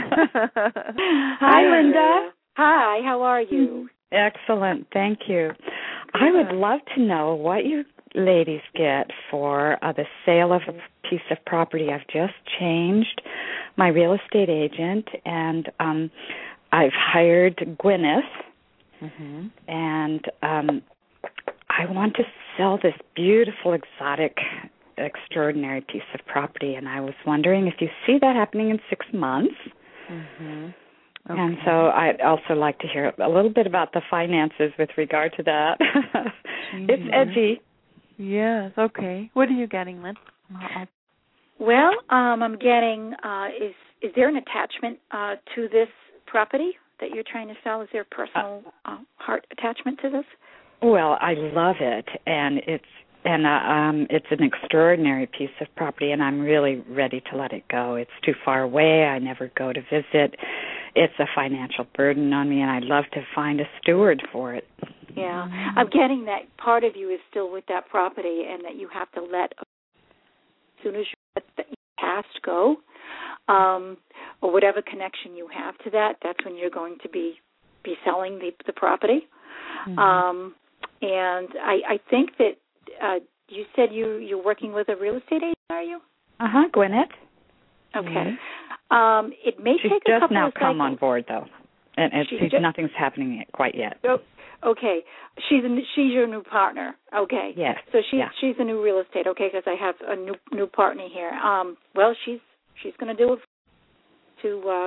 Hi, Linda. Hi, how are you? Excellent. Thank you. I would love to know what you ladies get for uh, the sale of a piece of property. I've just changed my real estate agent, and um, I've hired Gwyneth, mm-hmm. and um, I want to sell this beautiful exotic extraordinary piece of property, and I was wondering if you see that happening in six months. Mm-hmm. Okay. And so I'd also like to hear a little bit about the finances with regard to that. It's edgy. Yes, okay. What are you getting, Lynn? Well, um, I'm getting, uh, is is there an attachment uh, to this property that you're trying to sell? Is there a personal uh, heart attachment to this? Well, I love it, and it's and uh, um, it's an extraordinary piece of property, and I'm really ready to let it go. It's too far away. I never go to visit. It's a financial burden on me, and I'd love to find a steward for it. Yeah, mm-hmm. I'm getting that part of you is still with that property, and that you have to let, as soon as you let the past go, um, or whatever connection you have to that, that's when you're going to be, be selling the, the property. Mm-hmm. Um, and I, I think that uh, you said you, you're working with a real estate agent, are you? Uh-huh, Gwyneth. Okay. Mm-hmm. Um, it may She's take a couple now of come cycles. on board, though, and it's, She's it's, just, nothing's happening yet, quite yet. Oh, okay. She's a, she's your new partner. Okay. Yes. So she's yeah. she's a new real estate. Okay, because I have a new new partner here. Um. Well, she's she's going to do it to. Uh,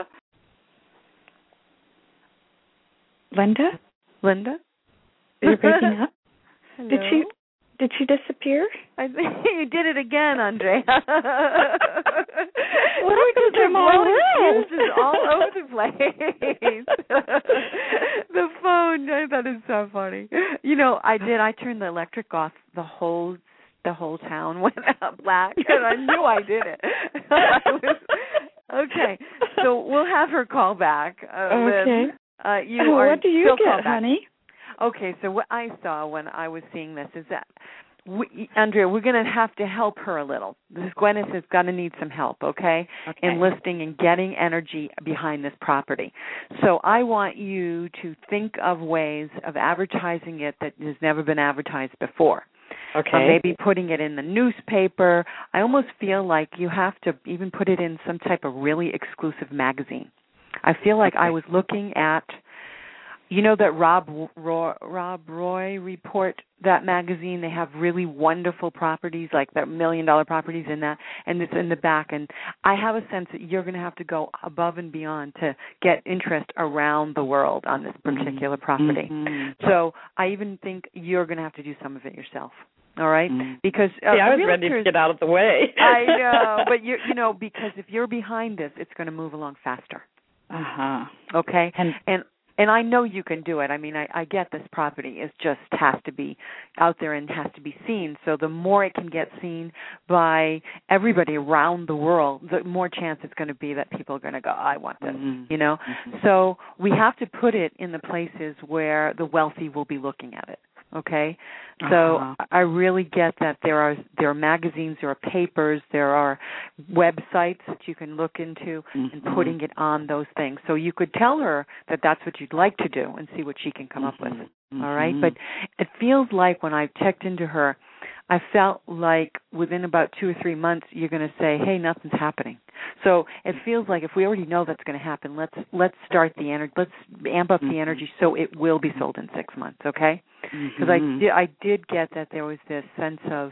Linda. Linda. You're breaking up. Hello? Did she? Did she disappear? I think you did it again, Andrea. What happened to my world? This is all over the place. The phone. I thought it's so funny. You know, I did. I turned the electric off. The whole, the whole town went out black, and I knew I did it. I was, okay, so we'll have her call back. Uh, okay. Liz. Uh, you oh, are what do you get, honey? Okay, so what I saw when I was seeing this is that, we, Andrea, we're going to have to help her a little. This Gwyneth is going to need some help, okay, okay, enlisting and getting energy behind this property. So I want you to think of ways of advertising it that has never been advertised before. Okay. Uh, maybe putting it in the newspaper. I almost feel like you have to even put it in some type of really exclusive magazine. I feel like okay. I was looking at, you know, that Rob Roy, Rob Roy report, that magazine. They have really wonderful properties, like that million dollar properties in that, and it's in the back. And I have a sense that you're going to have to go above and beyond to get interest around the world on this particular property. Mm-hmm. So I even think you're going to have to do some of it yourself. All right, mm-hmm. because uh, yeah, I was ready to get out of the way. I know, but you you know, because if you're behind this, it's going to move along faster. Uh huh. Okay, and and. And I know you can do it. I mean, I, I get this property. It just has to be out there and has to be seen. So the more it can get seen by everybody around the world, the more chance it's going to be that people are going to go, I want this, mm-hmm. you know. Mm-hmm. So we have to put it in the places where the wealthy will be looking at it. Okay, so uh-huh. I really get that there are there are magazines, there are papers, there are websites that you can look into, mm-hmm. and putting it on those things. So you could tell her that that's what you'd like to do and see what she can come mm-hmm. up with. Mm-hmm. All right, but it feels like when I checked into her, I felt like within about two or three months you're going to say, hey, nothing's happening. So it feels like if we already know that's going to happen, let's let's start the energy, let's amp up mm-hmm. the energy so it will be sold in six months, okay? Because mm-hmm. I, did, I did get that there was this sense of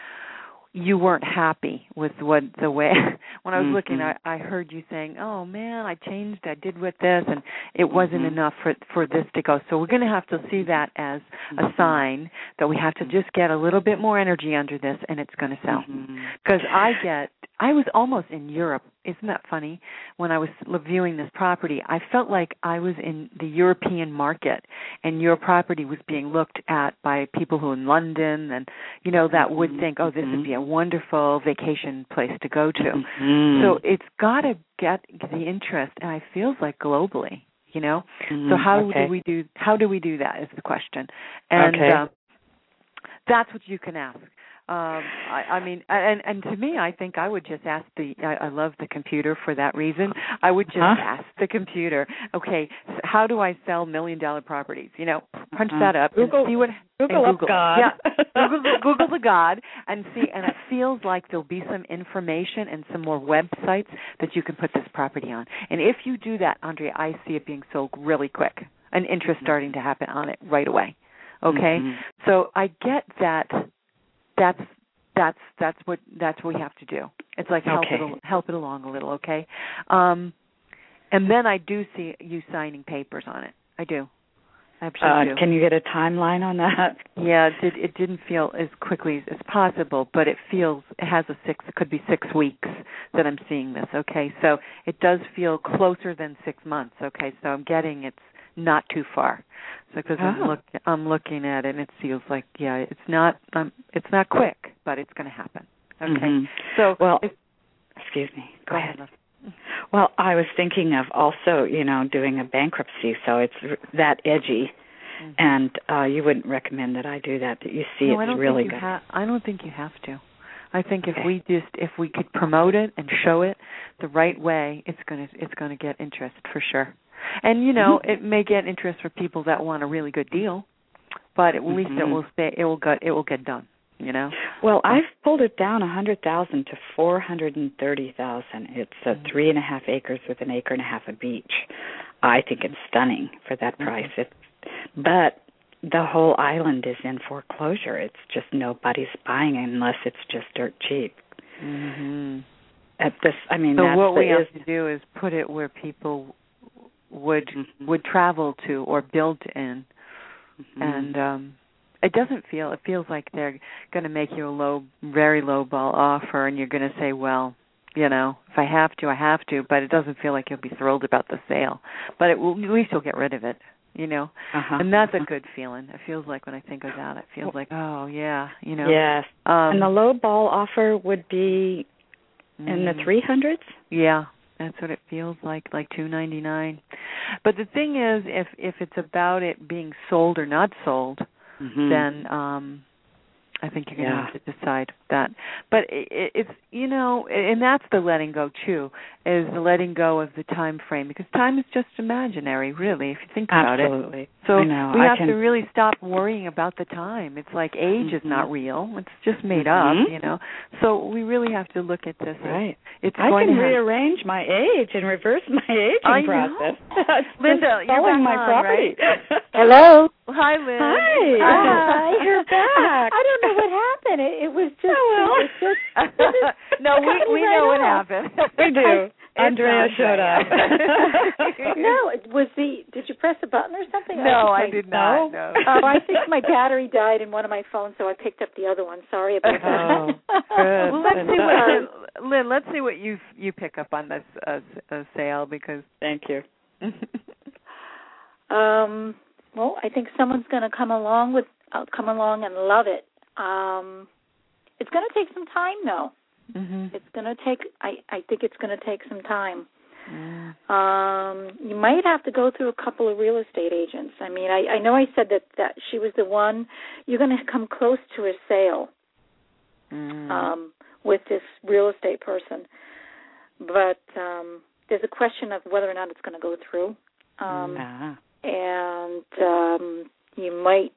you weren't happy with what the way, when I was mm-hmm. looking, I, I heard you saying, oh, man, I changed, I did with this, and it wasn't mm-hmm. enough for for this to go. So we're going to have to see that as mm-hmm. a sign that we have to just get a little bit more energy under this, and it's going to sell. Because mm-hmm. I get, I was almost in Europe. Isn't that funny? When I was viewing this property, I felt like I was in the European market, and your property was being looked at by people who in London, and, you know, that would think, oh, this would be a wonderful vacation place to go to. Mm-hmm. So it's got to get the interest, and it feels like globally, you know. Mm-hmm. So how okay. do we do? How do we do that? Is the question, and okay. um, that's what you can ask. Um, I, I mean, and, and to me, I think I would just ask the, I, I love the computer for that reason. I would just huh? ask the computer, okay, so how do I sell million dollar properties? You know, punch uh-huh. that up Google, and see what, Google, and Google. up God. Yeah, Google, Google the God and see, and it feels like there'll be some information and some more websites that you can put this property on. And if you do that, Andrea, I see it being sold really quick, an interest starting to happen on it right away. Okay? Mm-hmm. So I get that. That's that's that's what that's what we have to do. It's like help okay. it help it along a little, okay? Um, and then I do see you signing papers on it. I do. I absolutely uh, do. Can you get a timeline on that? Yeah, it, did, it didn't feel as quickly as possible, but it feels it has a six. It could be six weeks that I'm seeing this. Okay, so it does feel closer than six months. Okay, so I'm getting it's not too far. So because oh. I'm look I'm looking at it, and it feels like yeah, it's not um, it's not quick, but it's going to happen. Okay, mm-hmm. so well, if, excuse me. Go, go ahead. ahead. Well, I was thinking of also, you know, doing a bankruptcy, so it's that edgy, mm-hmm. and uh, you wouldn't recommend that I do that. That you see, no, it's I don't really think you good. Ha- I don't think you have to. I think if okay. we just if we could promote it and show it the right way, it's gonna it's gonna get interest for sure. And you know, mm-hmm. it may get interest for people that want a really good deal, but at mm-hmm. least it will stay. It will get it will get done. You know. Well, I've pulled it down a hundred thousand to four hundred and thirty thousand. It's uh, mm-hmm. three and a half acres with an acre and a half of beach. I think it's stunning for that price. Mm-hmm. It, but the whole island is in foreclosure. It's just nobody's buying it unless it's just dirt cheap. Mm-hmm. At this, I mean, so that's what we the, have to do is put it where people would mm-hmm. would travel to or build in, mm-hmm. and. um It doesn't feel, it feels like they're going to make you a low, very low ball offer, and you're going to say, well, you know, if I have to, I have to, but it doesn't feel like you'll be thrilled about the sale. But it will, at least you'll get rid of it, you know, uh-huh. and that's a good feeling. It feels like when I think of that, it feels like, oh, yeah, you know. Yes, um, and the low ball offer would be in the three hundreds? Yeah. That's what it feels like, like two ninety-nine. But the thing is, if if it's about it being sold or not sold, mm-hmm. then um, I think you're going to yeah. have to decide that. But it, it's, you know, and that's the letting go, too, is the letting go of the time frame, because time is just imaginary, really, if you think about Absolutely. it. So I know. we I have can... to really stop worrying about the time. It's like age mm-hmm. is not real. It's just made mm-hmm. up, you know. So we really have to look at this. Right. It's I going can to have... rearrange my age and reverse my aging I process. Linda, you're back my on, property. Right? Hello. Hi, Liz. Hi. Hi. You're back. I don't know what happened. It, it was just. Oh, well. It was just no, we we right know what off. happened. We do. Andrea showed up. No, was the? Did you press a button or something? No, I, I did not. No. Oh, I think my battery died in one of my phones, so I picked up the other one. Sorry about that. Oh, good. Well, let's see what Lynn. Let's see what you you pick up on this uh, uh, sale, because thank you. um. Well, I think someone's going to come along with uh, come along and love it. Um, it's going to take some time, though. Mm-hmm. It's going to take. I, I think it's going to take some time. Mm. Um, you might have to go through a couple of real estate agents. I mean, I, I know I said that, that she was the one. You're going to come close to a sale mm. um, with this real estate person, but um, there's a question of whether or not it's going to go through. Um, nah. And um, you might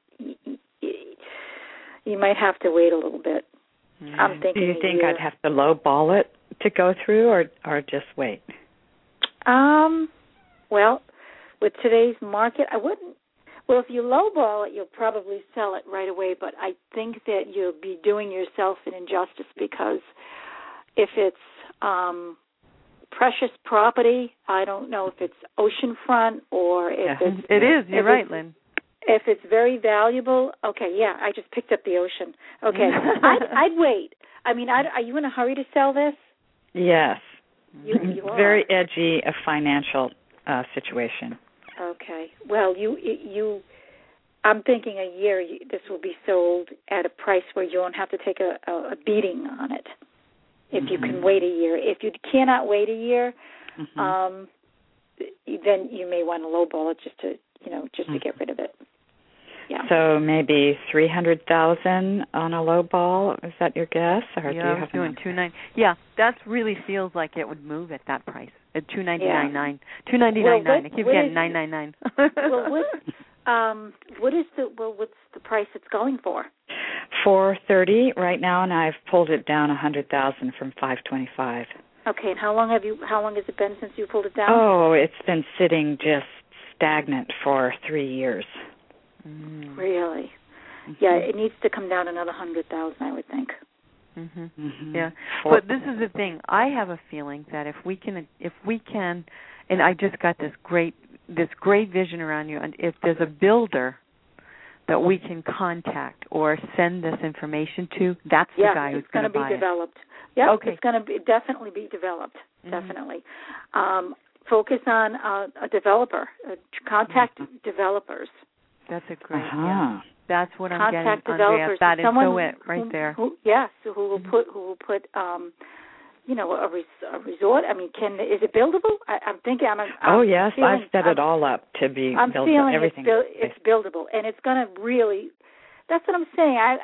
you might have to wait a little bit. Mm. I'm thinking. Do you think year. I'd have to lowball it to go through, or or just wait? Um. Well, with today's market, I wouldn't. Well, if you lowball it, you'll probably sell it right away. But I think that you'll be doing yourself an injustice, because if it's um, precious property, I don't know if it's oceanfront or if yeah. it's... It is, you're right, Lynn. If it's very valuable, okay, yeah, I just picked up the ocean. Okay, I'd, I'd wait. I mean, I'd, are you in a hurry to sell this? Yes. You, you are. Very edgy, a financial uh, situation. Okay. Well, you, you, I'm thinking a year you, this will be sold at a price where you won't have to take a, a, a beating on it. If you can wait a year. If you cannot wait a year, mm-hmm. um, then you may want to lowball it just to, you know, just mm-hmm. to get rid of it. Yeah. So maybe three hundred thousand on a lowball. Is that your guess, or yeah, do you have doing two nine? Yeah, that really feels like it would move at that price at two ninety nine nine, two ninety nine nine. I keep getting nine nine nine. Well, what, um, what is the well? What's the price it's going for? Four thirty right now, and I've pulled it down a hundred thousand from five twenty five. Okay, and how long have you? How long has it been since you pulled it down? Oh, it's been sitting just stagnant for three years. Mm. Really? Mm-hmm. Yeah, it needs to come down another hundred thousand, I would think. Mhm. Mm-hmm. Yeah. But this is the thing. I have a feeling that if we can, if we can, and I just got this great, this great vision around you. And if there's a builder that we can contact or send this information to, that's the yes, guy who's going to buy be it. developed. Yeah, okay. It's going to be definitely be developed. Mm-hmm. Definitely. Um, focus on uh, a developer. Uh, contact mm-hmm. developers. That's a great. Uh-huh. Yeah. That's what contact I'm getting, developers. Andrea. That is Someone so it right who, there. Who, yes, who will mm-hmm. put who will put um, you know, a, res, a resort. I mean, can is it buildable? I, I'm thinking. I'm. I'm oh yes, feeling, I've set I'm, it all up to be. I'm built, feeling everything. It's, build, it's buildable, and it's going to really. That's what I'm saying. I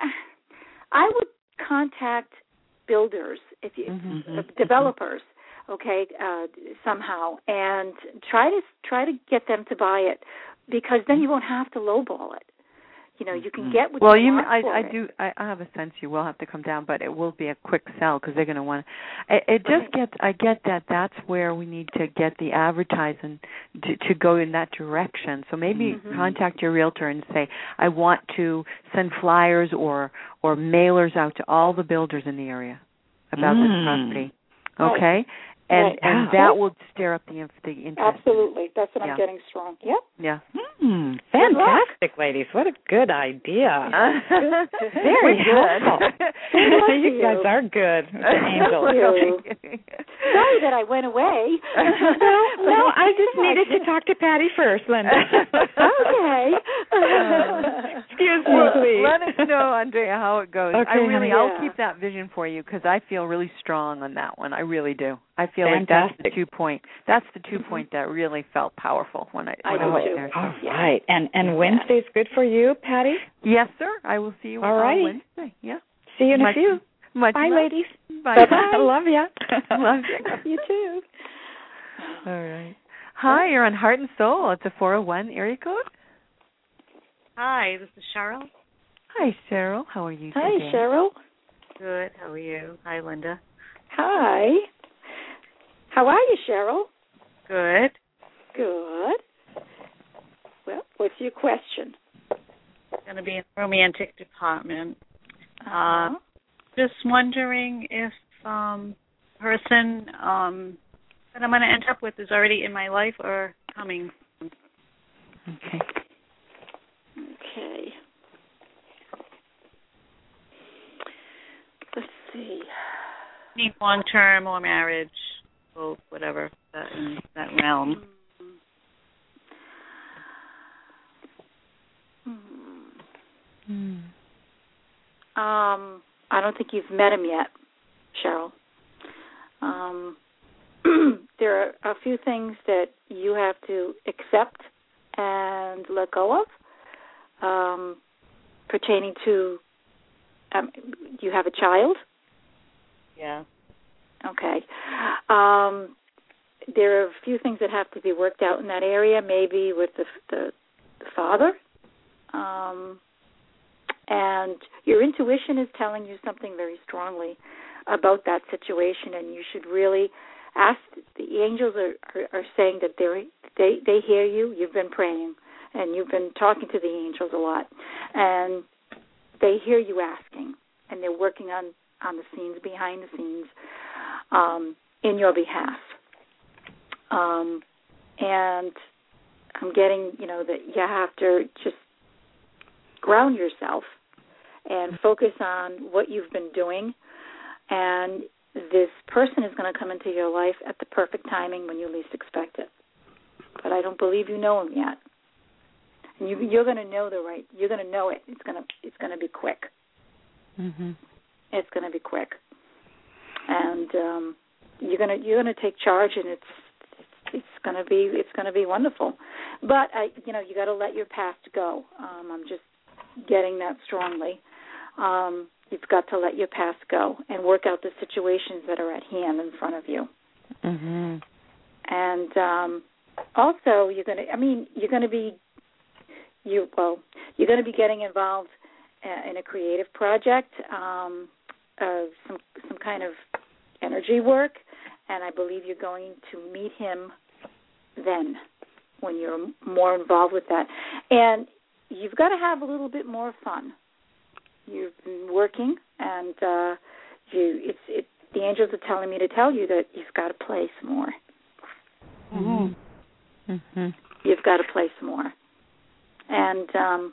I would contact builders if you mm-hmm. uh, developers, okay, uh, somehow, and try to try to get them to buy it, because then you won't have to lowball it. You know, you can get what well, you, you want I, for I it. do. I, I have a sense you will have to come down, but it will be a quick sell because they're going to want. It, it just gets. I get that. That's where we need to get the advertising to, to go in that direction. So maybe mm-hmm. contact your realtor and say, I want to send flyers or or mailers out to all the builders in the area about mm. this property. Okay. Right. And right. and wow. that will stir up the the interest. Absolutely, that's what yeah. I'm getting strong. Yep. Yeah. Hmm. Fantastic, ladies! What a good idea. Very helpful. you, you guys are good, the angels. Sorry that I went away. no, no, I just needed to talk to Patty first, Linda. okay. Uh, excuse me, well, please. Let us know, Andrea, how it goes. Okay, I really, yeah. I'll keep that vision for you because I feel really strong on that one. I really do. I feel Fantastic. like that's the two point. That's the two point that really felt powerful when I. I when do I was too. there. All yeah. right, and and Wednesday's good for you, Patty? Yes, sir. I will see you All on right. Wednesday. Yeah. See you in much, a few. Much Bye, love. ladies. Bye. Bye. Love ya. Love you. Love you too. All right. Hi, you're on Heart and Soul. It's a four oh one area code. Hi, this is Cheryl. Hi, Cheryl. How are you Hi, today? Cheryl. Good. How are you? Hi, Linda. Hi. How are you, Cheryl? Good. Good. Well, what's your question? It's going to be in the romantic department. Uh-huh. Uh, just wondering if um, person um, that I'm going to end up with is already in my life or coming. Okay. Okay. Let's see. Need long-term or marriage, both, whatever, that, in that realm. Hmm. Um, I don't think you've met him yet, Cheryl. Um, there are a few things that you have to accept and let go of, um, pertaining to, um, you have a child? Yeah. Okay. Um, there are a few things that have to be worked out in that area, maybe with the, the, the father. Um, and your intuition is telling you something very strongly about that situation, and you should really ask. The angels are, are, are saying that they they they hear you. You've been praying, and you've been talking to the angels a lot, and they hear you asking, and they're working on, on the scenes, behind the scenes, um, in your behalf. Um, and I'm getting, you know, that you have to just ground yourself and focus on what you've been doing, and this person is going to come into your life at the perfect timing when you least expect it. But I don't believe you know him yet. And you, you're going to know the right. You're going to know it. It's going to. It's going to be quick. Mm-hmm. It's going to be quick, and um, you're going to you're going to take charge, and it's it's going to be it's going to be wonderful. But I, you know, you got to let your past go. Um, I'm just getting that strongly. Um, you've got to let your past go and work out the situations that are at hand in front of you. Mm-hmm. And um, also, you're going to. I mean, you're going to be you well. You're going to be getting involved uh, in a creative project, um, uh, some some kind of energy work, and I believe you're going to meet him then when you're more involved with that. And you've got to have a little bit more fun. You've been working, and uh, you, it's it. The angels are telling me to tell you that you've got to play some more. Mm-hmm. Mm-hmm. You've got to play some more, and um,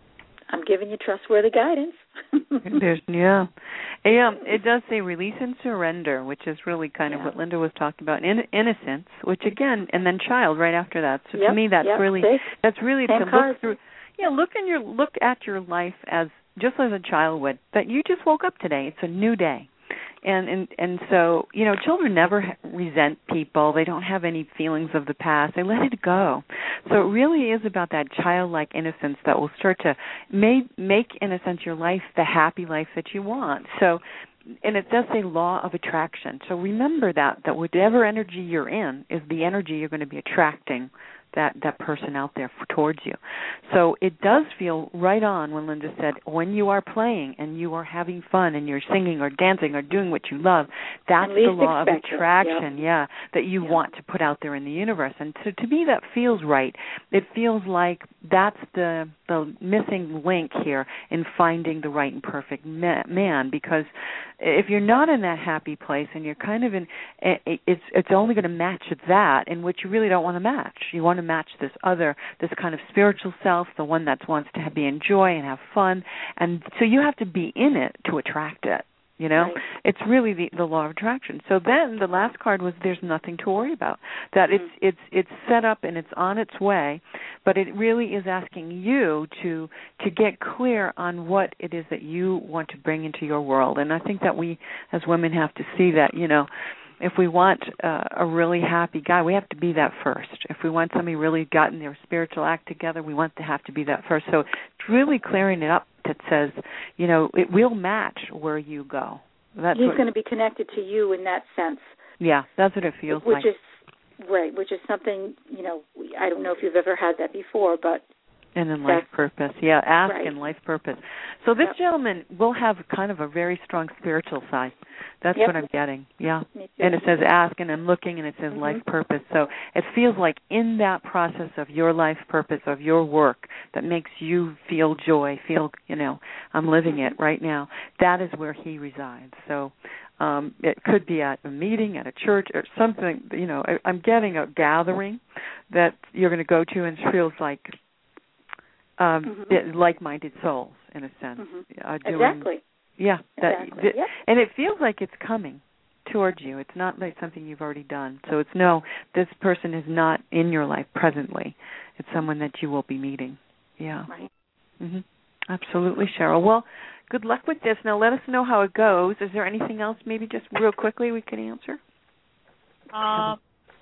I'm giving you trustworthy guidance. There's yeah, yeah. It does say release and surrender, which is really kind yeah. of what Linda was talking about. In, innocence, which again, and then child right after that. So yep, to me, that's yep, really see? that's really Same to card. look through. Yeah, look in your look at your life as just as a child would. That you just woke up today. It's a new day. And, and and so, you know, children never resent people. They don't have any feelings of the past. They let it go. So it really is about that childlike innocence that will start to make, make, in a sense, your life the happy life that you want. So, and it does say law of attraction. So remember that, that whatever energy you're in is the energy you're going to be attracting that that person out there for, towards you. So it does feel right on when Linda said, when you are playing and you are having fun and you're singing or dancing or doing what you love, that's the law of attraction, yep. yeah, that you yep. want to put out there in the universe. And to, to me, that feels right. It feels like that's the the missing link here in finding the right and perfect man, because if you're not in that happy place and you're kind of in, it's it's only going to match that, in which you really don't want to match. You want to match this other, this kind of spiritual self, the one that wants to be in joy and have fun, and so you have to be in it to attract it. You know, right. It's really the, the law of attraction. So then the last card was there's nothing to worry about. That mm-hmm. it's it's it's set up and it's on its way, but it really is asking you to to get clear on what it is that you want to bring into your world. And I think that we as women have to see that, you know, if we want uh, a really happy guy, we have to be that first. If we want somebody really gotten their spiritual act together, we want to have to be that first. So it's really clearing it up that says, you know, it will match where you go. That's He's what, going to be connected to you in that sense. Yeah, that's what it feels which like. Which is, right, which is something, you know, I don't know if you've ever had that before, but And in life purpose, yeah, ask right. in life purpose. So this yep. gentleman will have kind of a very strong spiritual side. That's yep. what I'm getting, yeah. Me too. And it says ask, and I'm looking, and it says mm-hmm. life purpose. So it feels like in that process of your life purpose, of your work that makes you feel joy, feel, you know, I'm living it right now, that is where he resides. So um, it could be at a meeting, at a church, or something, you know, I, I'm getting a gathering that you're going to go to, and it feels like Um, mm-hmm. it, like-minded souls, in a sense. Mm-hmm. Uh, doing, exactly. Yeah. That, exactly. th- yep. And it feels like it's coming towards you. It's not like something you've already done. So it's no, this person is not in your life presently. It's someone that you will be meeting. Yeah. Right. Mm-hmm. Absolutely, Cheryl. Well, good luck with this. Now let us know how it goes. Is there anything else maybe just real quickly we can answer? Um,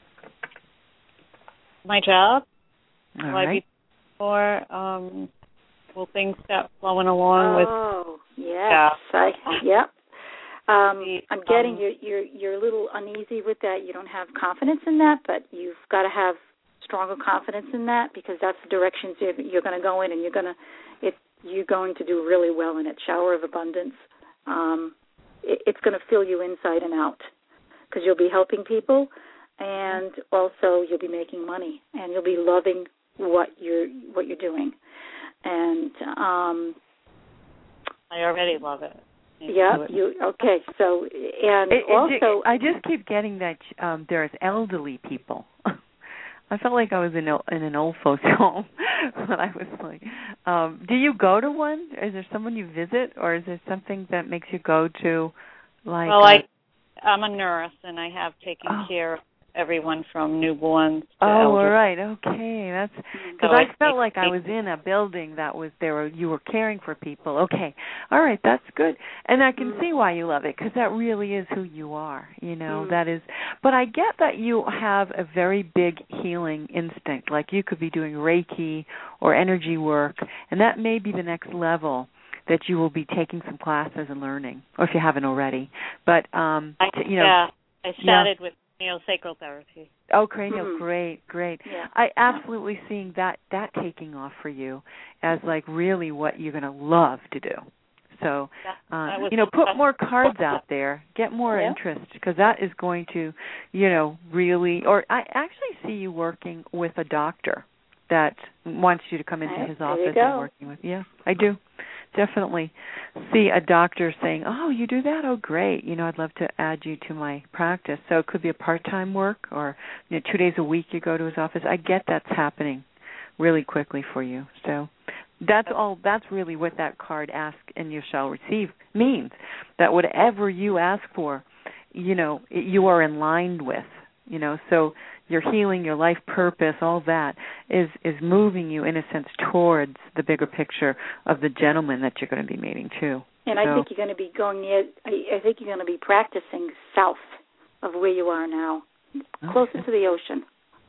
my job. All Will right. I be Or um, will things start flowing along with? Oh, yes. Yeah. I, yep. Um, The, I'm getting um, you're, you're you're a little uneasy with that. You don't have confidence in that, but you've got to have stronger confidence in that, because that's the directions you're, you're going to go in, and you're going to it you're going to do really well in it. Shower of abundance. Um, it, it's going to fill you inside and out, because you'll be helping people, and also you'll be making money, and you'll be loving what you're what you're doing. And um I already love it. yeah, you okay, so and it, also it, I just keep getting that um there's elderly people. I felt like I was in, a, in an old folks home when I was like, um, do you go to one? Is there someone you visit, or is there something that makes you go to, like? Well, a, I I'm a nurse, and I have taken oh. care of everyone from newborns to oh, elders. all right, okay, that's because so I I felt like I was in a building that was there. Were, you were caring for people. Okay, all right, that's good, and I can mm. see why you love it, because that really is who you are. You know, mm. that is. But I get that you have a very big healing instinct. Like you could be doing Reiki or energy work, and that may be the next level that you will be taking some classes and learning, or if you haven't already. But um, I, you know, yeah, I started yeah. with craniosacral therapy. Oh, cranial, mm-hmm. great, great. Yeah. I absolutely seeing that that taking off for you as like really what you're going to love to do. So, uh, you know, put more cards out there, get more yeah. interest, because that is going to, you know, really. Or I actually see you working with a doctor that wants you to come into right. his office and working with. Yeah, I do. definitely see a doctor saying, oh, you do that? Oh, great. You know, I'd love to add you to my practice. So it could be a part-time work or, you know, two days a week you go to his office. I get that's happening really quickly for you. So that's all. That's really what that card, ask and you shall receive, means, that whatever you ask for, you know, you are in line with, you know. So your healing, your life purpose, all that is, is moving you, in a sense, towards the bigger picture of the gentleman that you're going to be meeting, too. And so, I think you're going to be going near, I, I think you're going to be practicing south of where you are now, okay. closer to the ocean.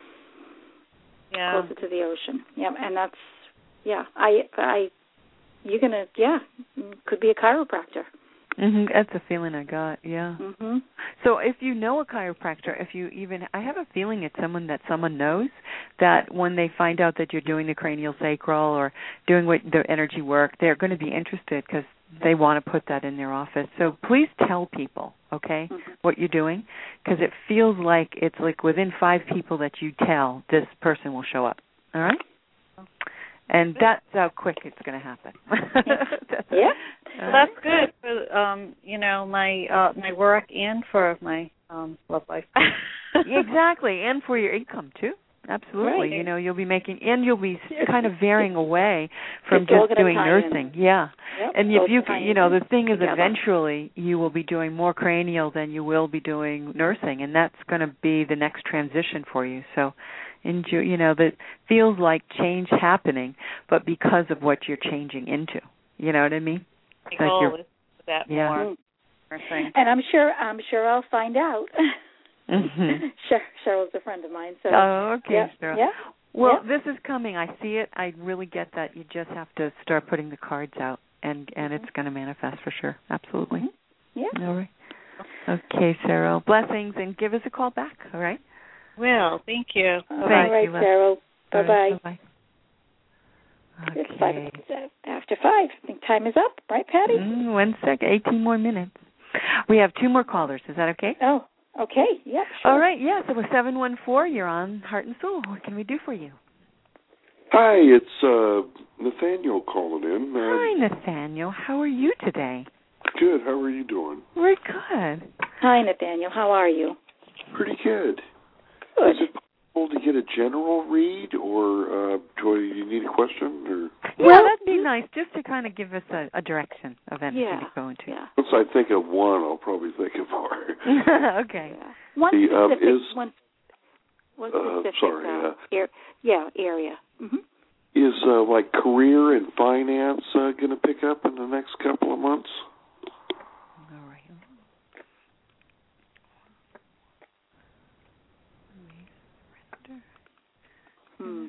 Yeah. Closer to the ocean. Yeah, and that's, yeah, I, I, you're going to, yeah, could be a chiropractor. Mm-hmm. That's a feeling I got, yeah. Mm-hmm. So if you know a chiropractor, if you even, I have a feeling it's someone that someone knows, that when they find out that you're doing the cranial sacral or doing what the energy work, they're going to be interested because they want to put that in their office. So please tell people, okay, mm-hmm. what you're doing, because it feels like it's like within five people that you tell, this person will show up, all right? And that's how quick it's going to happen. that's yeah, well, that's good for um, you know, my uh, my work and for my um, love life. Exactly, and for your income too. Absolutely, right. You know, you'll be making, and you'll be kind of veering away from it's just doing nursing. In. Yeah, yep, and if you, you know, the thing is, together. Eventually you will be doing more cranial than you will be doing nursing, and that's going to be the next transition for you. So. Enjoy, you know, that feels like change happening, but because of what you're changing into. You know what I mean? My goal is that yeah. more. And I'm sure I'm sure I'll find out. Mm-hmm. Cheryl's a friend of mine. So oh, okay, yeah, Cheryl. Yeah. Well, yeah. this is coming. I see it. I really get that. You just have to start putting the cards out, and, and mm-hmm. it's going to manifest for sure. Absolutely. Mm-hmm. Yeah. All right. Okay, Cheryl. Blessings, and give us a call back, all right? Well, thank you. All Thank right, you, Cheryl. Bye bye. Bye bye. It's five after five. I think time is up, right, Patty? Mm, one sec. Eighteen more minutes. We have two more callers. Is that okay? Oh, okay. Yeah. Sure. All right. Yeah. So we're seven one four. You're on Heart and Soul. What can we do for you? Hi, it's uh, Nathaniel calling in. Uh, Hi, Nathaniel. How are you today? Good. How are you doing? We're good. Hi, Nathaniel. How are you? Pretty good. Good. Is it possible to get a general read, or uh, do you need a question? Or yeah, well, that'd be nice, just to kind of give us a, a direction of energy yeah, to go into. Yeah. Once I think of one, I'll probably think of more. Okay. Yeah. One the, specific, um, is, one, one uh, specific sorry, uh, yeah. Er, yeah, area. Mm-hmm. Is uh, like career and finance uh, going to pick up in the next couple of months? All right. Hmm.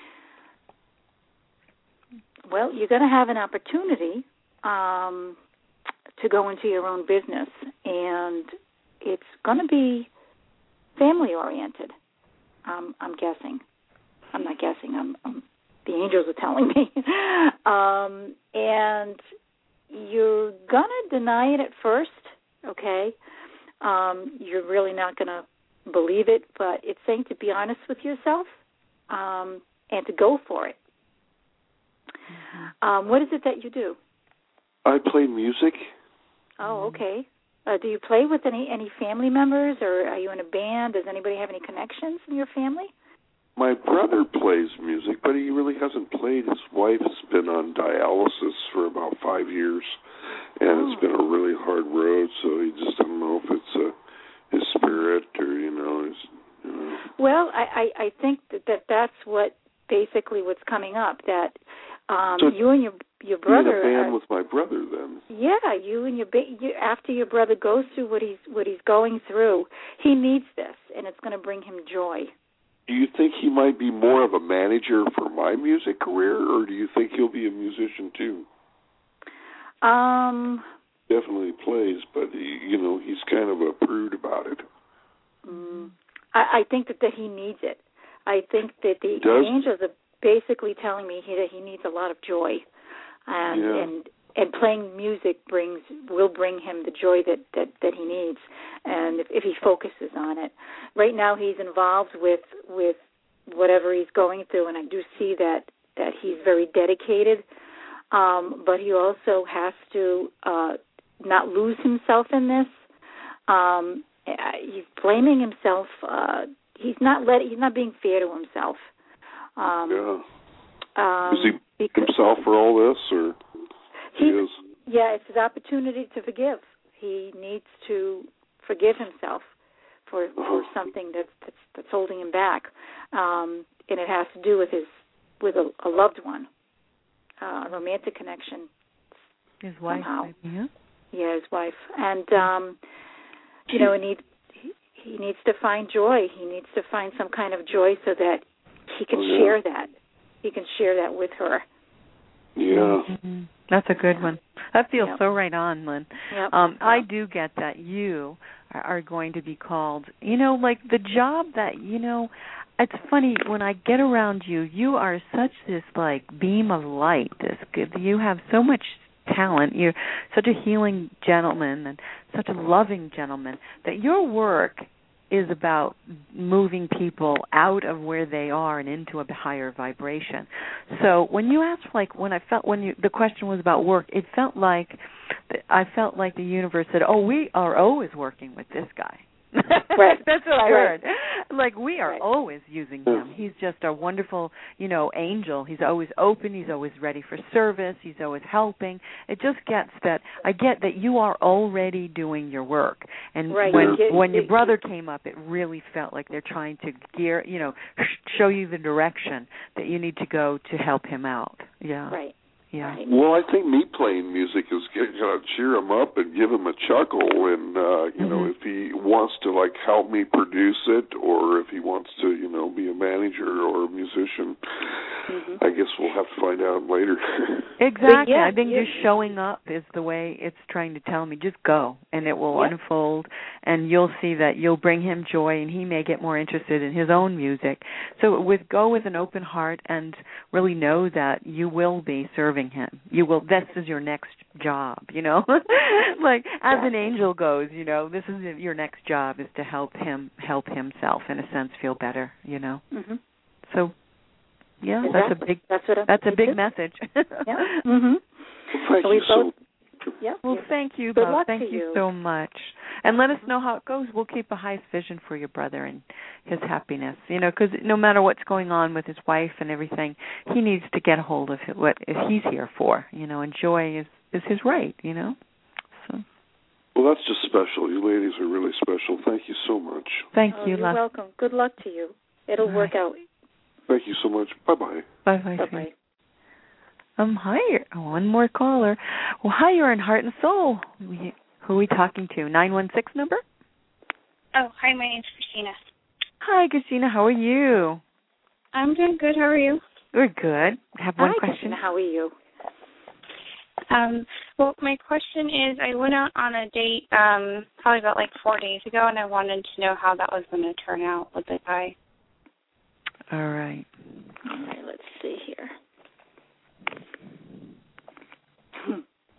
Well, you're going to have an opportunity um, to go into your own business, and it's going to be family-oriented, um, I'm guessing. I'm not guessing. I'm, I'm, the angels are telling me. um, and you're going to deny it at first, okay? Um, you're really not going to believe it, but it's saying to be honest with yourself um, and to go for it. Mm-hmm. Um, what is it that you do? I play music. Oh, okay. Uh, do you play with any, any family members, or are you in a band? Does anybody have any connections in your family? My brother plays music, but he really hasn't played. His wife's been on dialysis for about five years, and oh. it's been a really hard road, so he just doesn't know if it's uh, his spirit or, you know, his, you know. Well, I, I, I think that, that that's what basically what's coming up, that um, so you and your your brother you're in a band are, with my brother, then. Yeah, you and your you, after your brother goes through what he's what he's going through, he needs this, and it's going to bring him joy. Do you think he might be more of a manager for my music career, or do you think he'll be a musician too? Um, definitely plays, but he, you know, he's kind of a prude about it. Mm, I, I think that, that he needs it. I think that the Does? angels are basically telling me he, that he needs a lot of joy, and yeah. and and playing music brings will bring him the joy that, that, that he needs, and if, if he focuses on it. Right now he's involved with with whatever he's going through, and I do see that, that he's very dedicated, um, but he also has to uh, not lose himself in this. Um, he's blaming himself. Uh, he's not let. He's not being fair to himself. Um, yeah. Um, is he because himself for all this, or he is? Yeah, it's his opportunity to forgive. He needs to forgive himself for for something that's that's, that's holding him back, um, and it has to do with his with a, a loved one, uh, a romantic connection. His wife, somehow. maybe, yeah. Yeah, his wife, and um, you know, he, he he needs to find joy. He needs to find some kind of joy so that he can oh, yeah. share that. He can share that with her. Yeah. Mm-hmm. That's a good one. That feels Yep. so right on, Lynn. Yep. Um, Yep. I do get that you are, are going to be called, you know, like the job that, you know, it's funny, when I get around you, you are such this, like, beam of light. This good. You have so much talent. You're such a healing gentleman and such a loving gentleman that your work is about moving people out of where they are and into a higher vibration. So when you asked, like, when I felt, when you, the question was about work, it felt like, I felt like the universe said, oh, we are always working with this guy. Right. That's what I right. heard. Like, we are right. always using him. He's just a wonderful, you know, angel. He's always open. He's always ready for service. He's always helping. It just gets that, I get that you are already doing your work. And right. when yeah. when your brother came up, it really felt like they're trying to gear, you know, show you the direction that you need to go to help him out. Yeah. Right. Yeah. Well, I think me playing music is going to cheer him up and give him a chuckle. And, uh, you mm-hmm. know, if he wants to, like, help me produce it, or if he wants to, you know, be a manager or a musician, mm-hmm. I guess we'll have to find out later. Exactly. Yeah, I think yeah. just showing up is the way it's trying to tell me. Just go, and it will yeah. unfold, and you'll see that you'll bring him joy, and he may get more interested in his own music. So with go with an open heart and really know that you will be serving him. You will. This is your next job, you know. Like as an angel goes, you know, this is your next job is to help him help himself in a sense feel better, you know. Mm-hmm. So yeah, exactly. that's a big that's, what that's a big do. message. Yeah. Mhm. Well, thank so you so both, yeah. Well, thank you, Good Bob. luck Thank to you you so much. And let us know how it goes. We'll keep a highest vision for your brother and his happiness. You know, because no matter what's going on with his wife and everything, he needs to get a hold of what he's here for. You know, and joy is, is his right. You know. So. Well, that's just special. You ladies are really special. Thank you so much. Thank oh, you, You're love. welcome. Good luck to you. It'll Bye. work out. Thank you so much. Bye-bye. Bye-bye. Bye-bye. Um, hi. One more caller. Well, hi, you're in Heart and Soul. We, who are we talking to? nine one six number? Oh, hi, my name's Christina. Hi, Christina. How are you? I'm doing good. How are you? We're good. I have one Hi, question. Christina. How are you? Um, well, my question is, I went out on a date um, probably about like four days ago, and I wanted to know how that was going to turn out with the guy. All right. All right, let's see here. Hmm.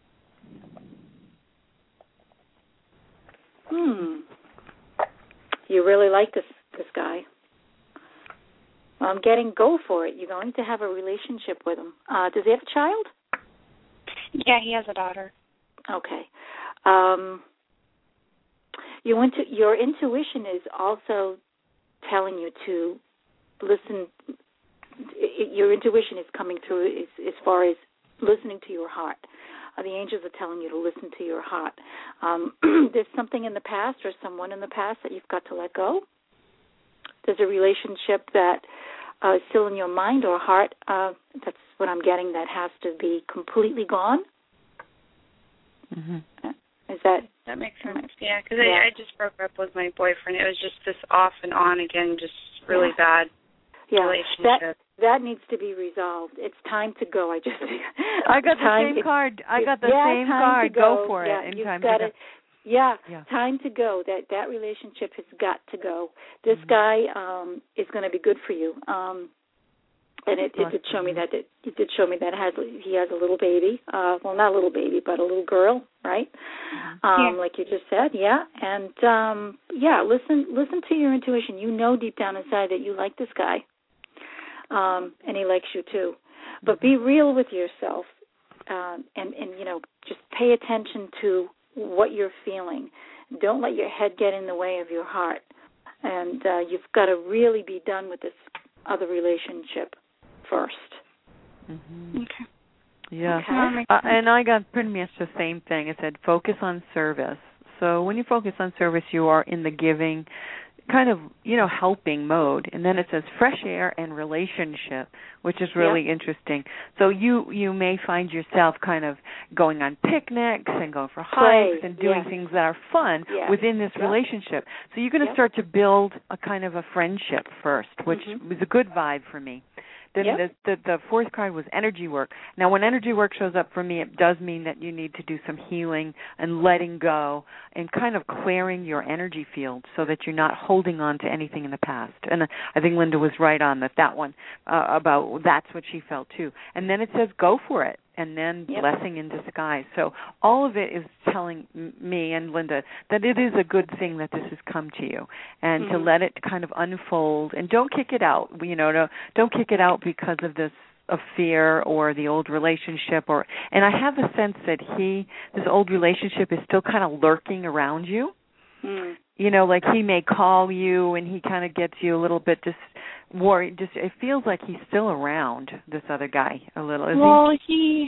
Hmm. You really like this this guy. Well, I'm getting go for it. You're going to have a relationship with him. Uh, does he have a child? Yeah, he has a daughter. Okay. Um, your intu- your intuition is also telling you to listen. Your intuition is coming through as, as far as listening to your heart. Uh, the angels are telling you to listen to your heart. Um, there's something in the past or someone in the past that you've got to let go. There's a relationship that uh, is still in your mind or heart. Uh, that's what I'm getting, that has to be completely gone. Mm-hmm. Is that... That makes sense, yeah, because yeah. I, I just broke up with my boyfriend. It was just this off and on again, just really yeah. bad yeah. relationship. That, that needs to be resolved. It's time to go. I just... I got time, the same card. I got the yeah, same time card. To go. go for yeah, it. In you've time got to it. go. Yeah, yeah, time to go. That that relationship has got to go. This mm-hmm. guy um, is going to be good for you. Um, and it, it did show me that it, it did show me that it has he has a little baby. Uh, well, not a little baby, but a little girl, right? Mm-hmm. Um, yeah. Like you just said, yeah. And um, yeah, listen, listen to your intuition. You know deep down inside that you like this guy, um, and he likes you too. But be real with yourself. um, and and you know, just pay attention to what you're feeling. Don't let your head get in the way of your heart. And uh, you've got to really be done with this other relationship first. Mm-hmm. Okay. Yeah. Okay. Uh, and I got pretty much the same thing. It said focus on service. So when you focus on service, you are in the giving, kind of, you know, helping mode. And then it says fresh air and relationship, which is really yep. interesting. So you you may find yourself kind of going on picnics and going for hikes Play. and doing yes. things that are fun yes. within this yep. relationship. So you're going to yep. start to build a kind of a friendship first, which mm-hmm. was a good vibe for me. Then yep. the, the the fourth card was energy work. Now, when energy work shows up for me, it does mean that you need to do some healing and letting go and kind of clearing your energy field so that you're not holding on to anything in the past. And I think Linda was right on that, that one uh, about that's what she felt too. And then it says go for it. And then yep. blessing in disguise. So all of it is telling me and Linda that it is a good thing that this has come to you, and mm-hmm. to let it kind of unfold. And don't kick it out. You know, don't, don't kick it out because of this of fear or the old relationship. Or and I have the sense that he, this old relationship, is still kind of lurking around you. Mm. You know, like he may call you and he kind of gets you a little bit just worried. Just it feels like he's still around, this other guy, a little. Is well, he? he,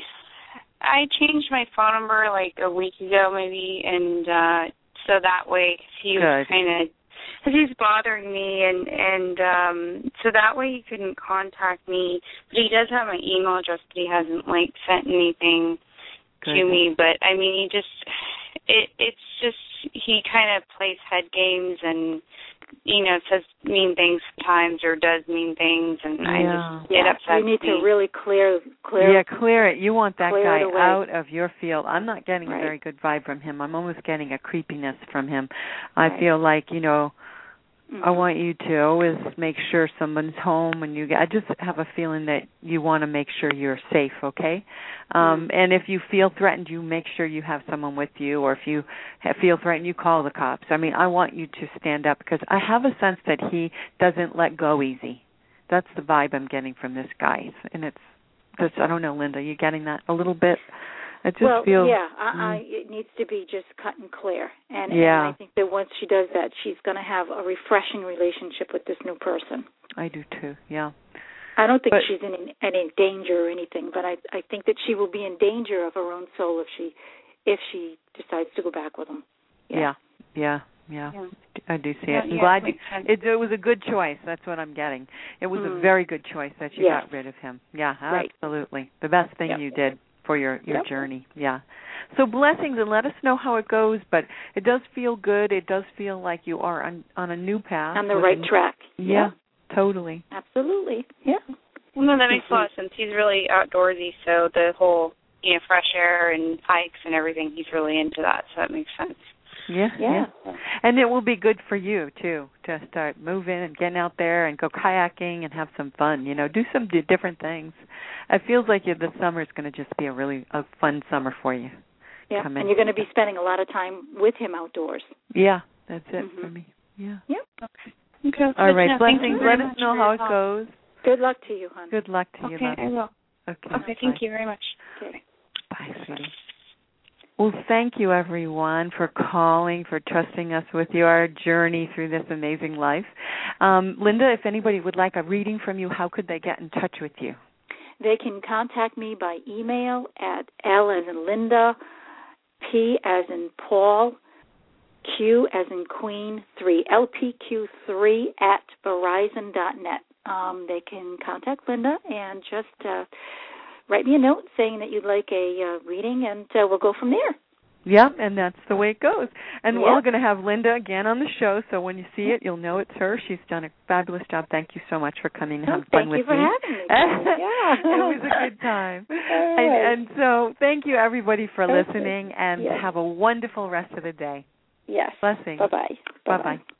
I changed my phone number like a week ago maybe, and uh, so that way cause he Good. was kind of, because he's bothering me, and, and um, so that way he couldn't contact me. But he does have my email address, but he hasn't like sent anything Good. to me. But I mean, he just, it, it's just, he kind of plays head games and, you know, says mean things sometimes or does mean things, and yeah. I just get yeah. upset. You need me. to really clear, clear. Yeah, clear it. You want that guy away. out of your field. I'm not getting right. a very good vibe from him. I'm almost getting a creepiness from him. I right. feel like, you know, mm-hmm. I want you to always make sure someone's home when you get. I just have a feeling that you want to make sure you're safe, okay? Um, mm-hmm. And if you feel threatened, you make sure you have someone with you, or if you have, feel threatened, you call the cops. I mean, I want you to stand up because I have a sense that he doesn't let go easy. That's the vibe I'm getting from this guy, and it's just, I don't know, Linda, you getting that a little bit? It just well, feels, yeah, I, mm. I, it needs to be just cut and clear. And, yeah. and I think that once she does that, she's going to have a refreshing relationship with this new person. I do too, yeah. I don't think but, she's in any danger or anything, but I, I think that she will be in danger of her own soul if she if she decides to go back with him. Yeah, yeah, yeah. yeah. I do see yeah, it. I'm yeah, glad you, it, it was a good choice. That's what I'm getting. It was mm. a very good choice that you yes. got rid of him. Yeah, right. absolutely. The best thing yep. you did for your, your yep. journey. Yeah. So blessings, and let us know how it goes. But it does feel good. It does feel like you are on, on a new path. On the right a, track. Yeah, yeah, totally. Absolutely. Yeah. Well, no, that makes a lot of sense. He's really outdoorsy, so the whole, you know, fresh air and hikes and everything, he's really into that, so that makes sense. Yeah, yeah, yeah. And it will be good for you, too, to start moving and getting out there and go kayaking and have some fun, you know, do some d- different things. It feels like you, the summer is going to just be a really a fun summer for you. Yeah, Come and in. you're going to be spending a lot of time with him outdoors. Yeah, that's it mm-hmm. for me. Yeah. Yeah. Okay. Okay. All right, no, blessings. Let us know how it goes. Good luck to you, hon. Good luck to okay, you, love. Okay, I will. Okay, okay thank you very much. Okay. Bye, sweetie. Well, thank you, everyone, for calling, for trusting us with your journey through this amazing life. Um, Linda, if anybody would like a reading from you, how could they get in touch with you? They can contact me by email at L as in Linda, P as in Paul, Q as in Queen, three, L P Q three at Verizon dot net. Um, they can contact Linda and just uh, write me a note saying that you'd like a uh, reading, and uh, we'll go from there. Yep, and that's the way it goes. And yep. we're going to have Linda again on the show, so when you see it, you'll know it's her. She's done a fabulous job. Thank you so much for coming and oh, having fun with me. Thank you for having me. Yeah. It was a good time. Right. And, and so thank you, everybody, for okay. listening, and yes. have a wonderful rest of the day. Yes. Blessings. Bye-bye. Bye-bye. Bye-bye.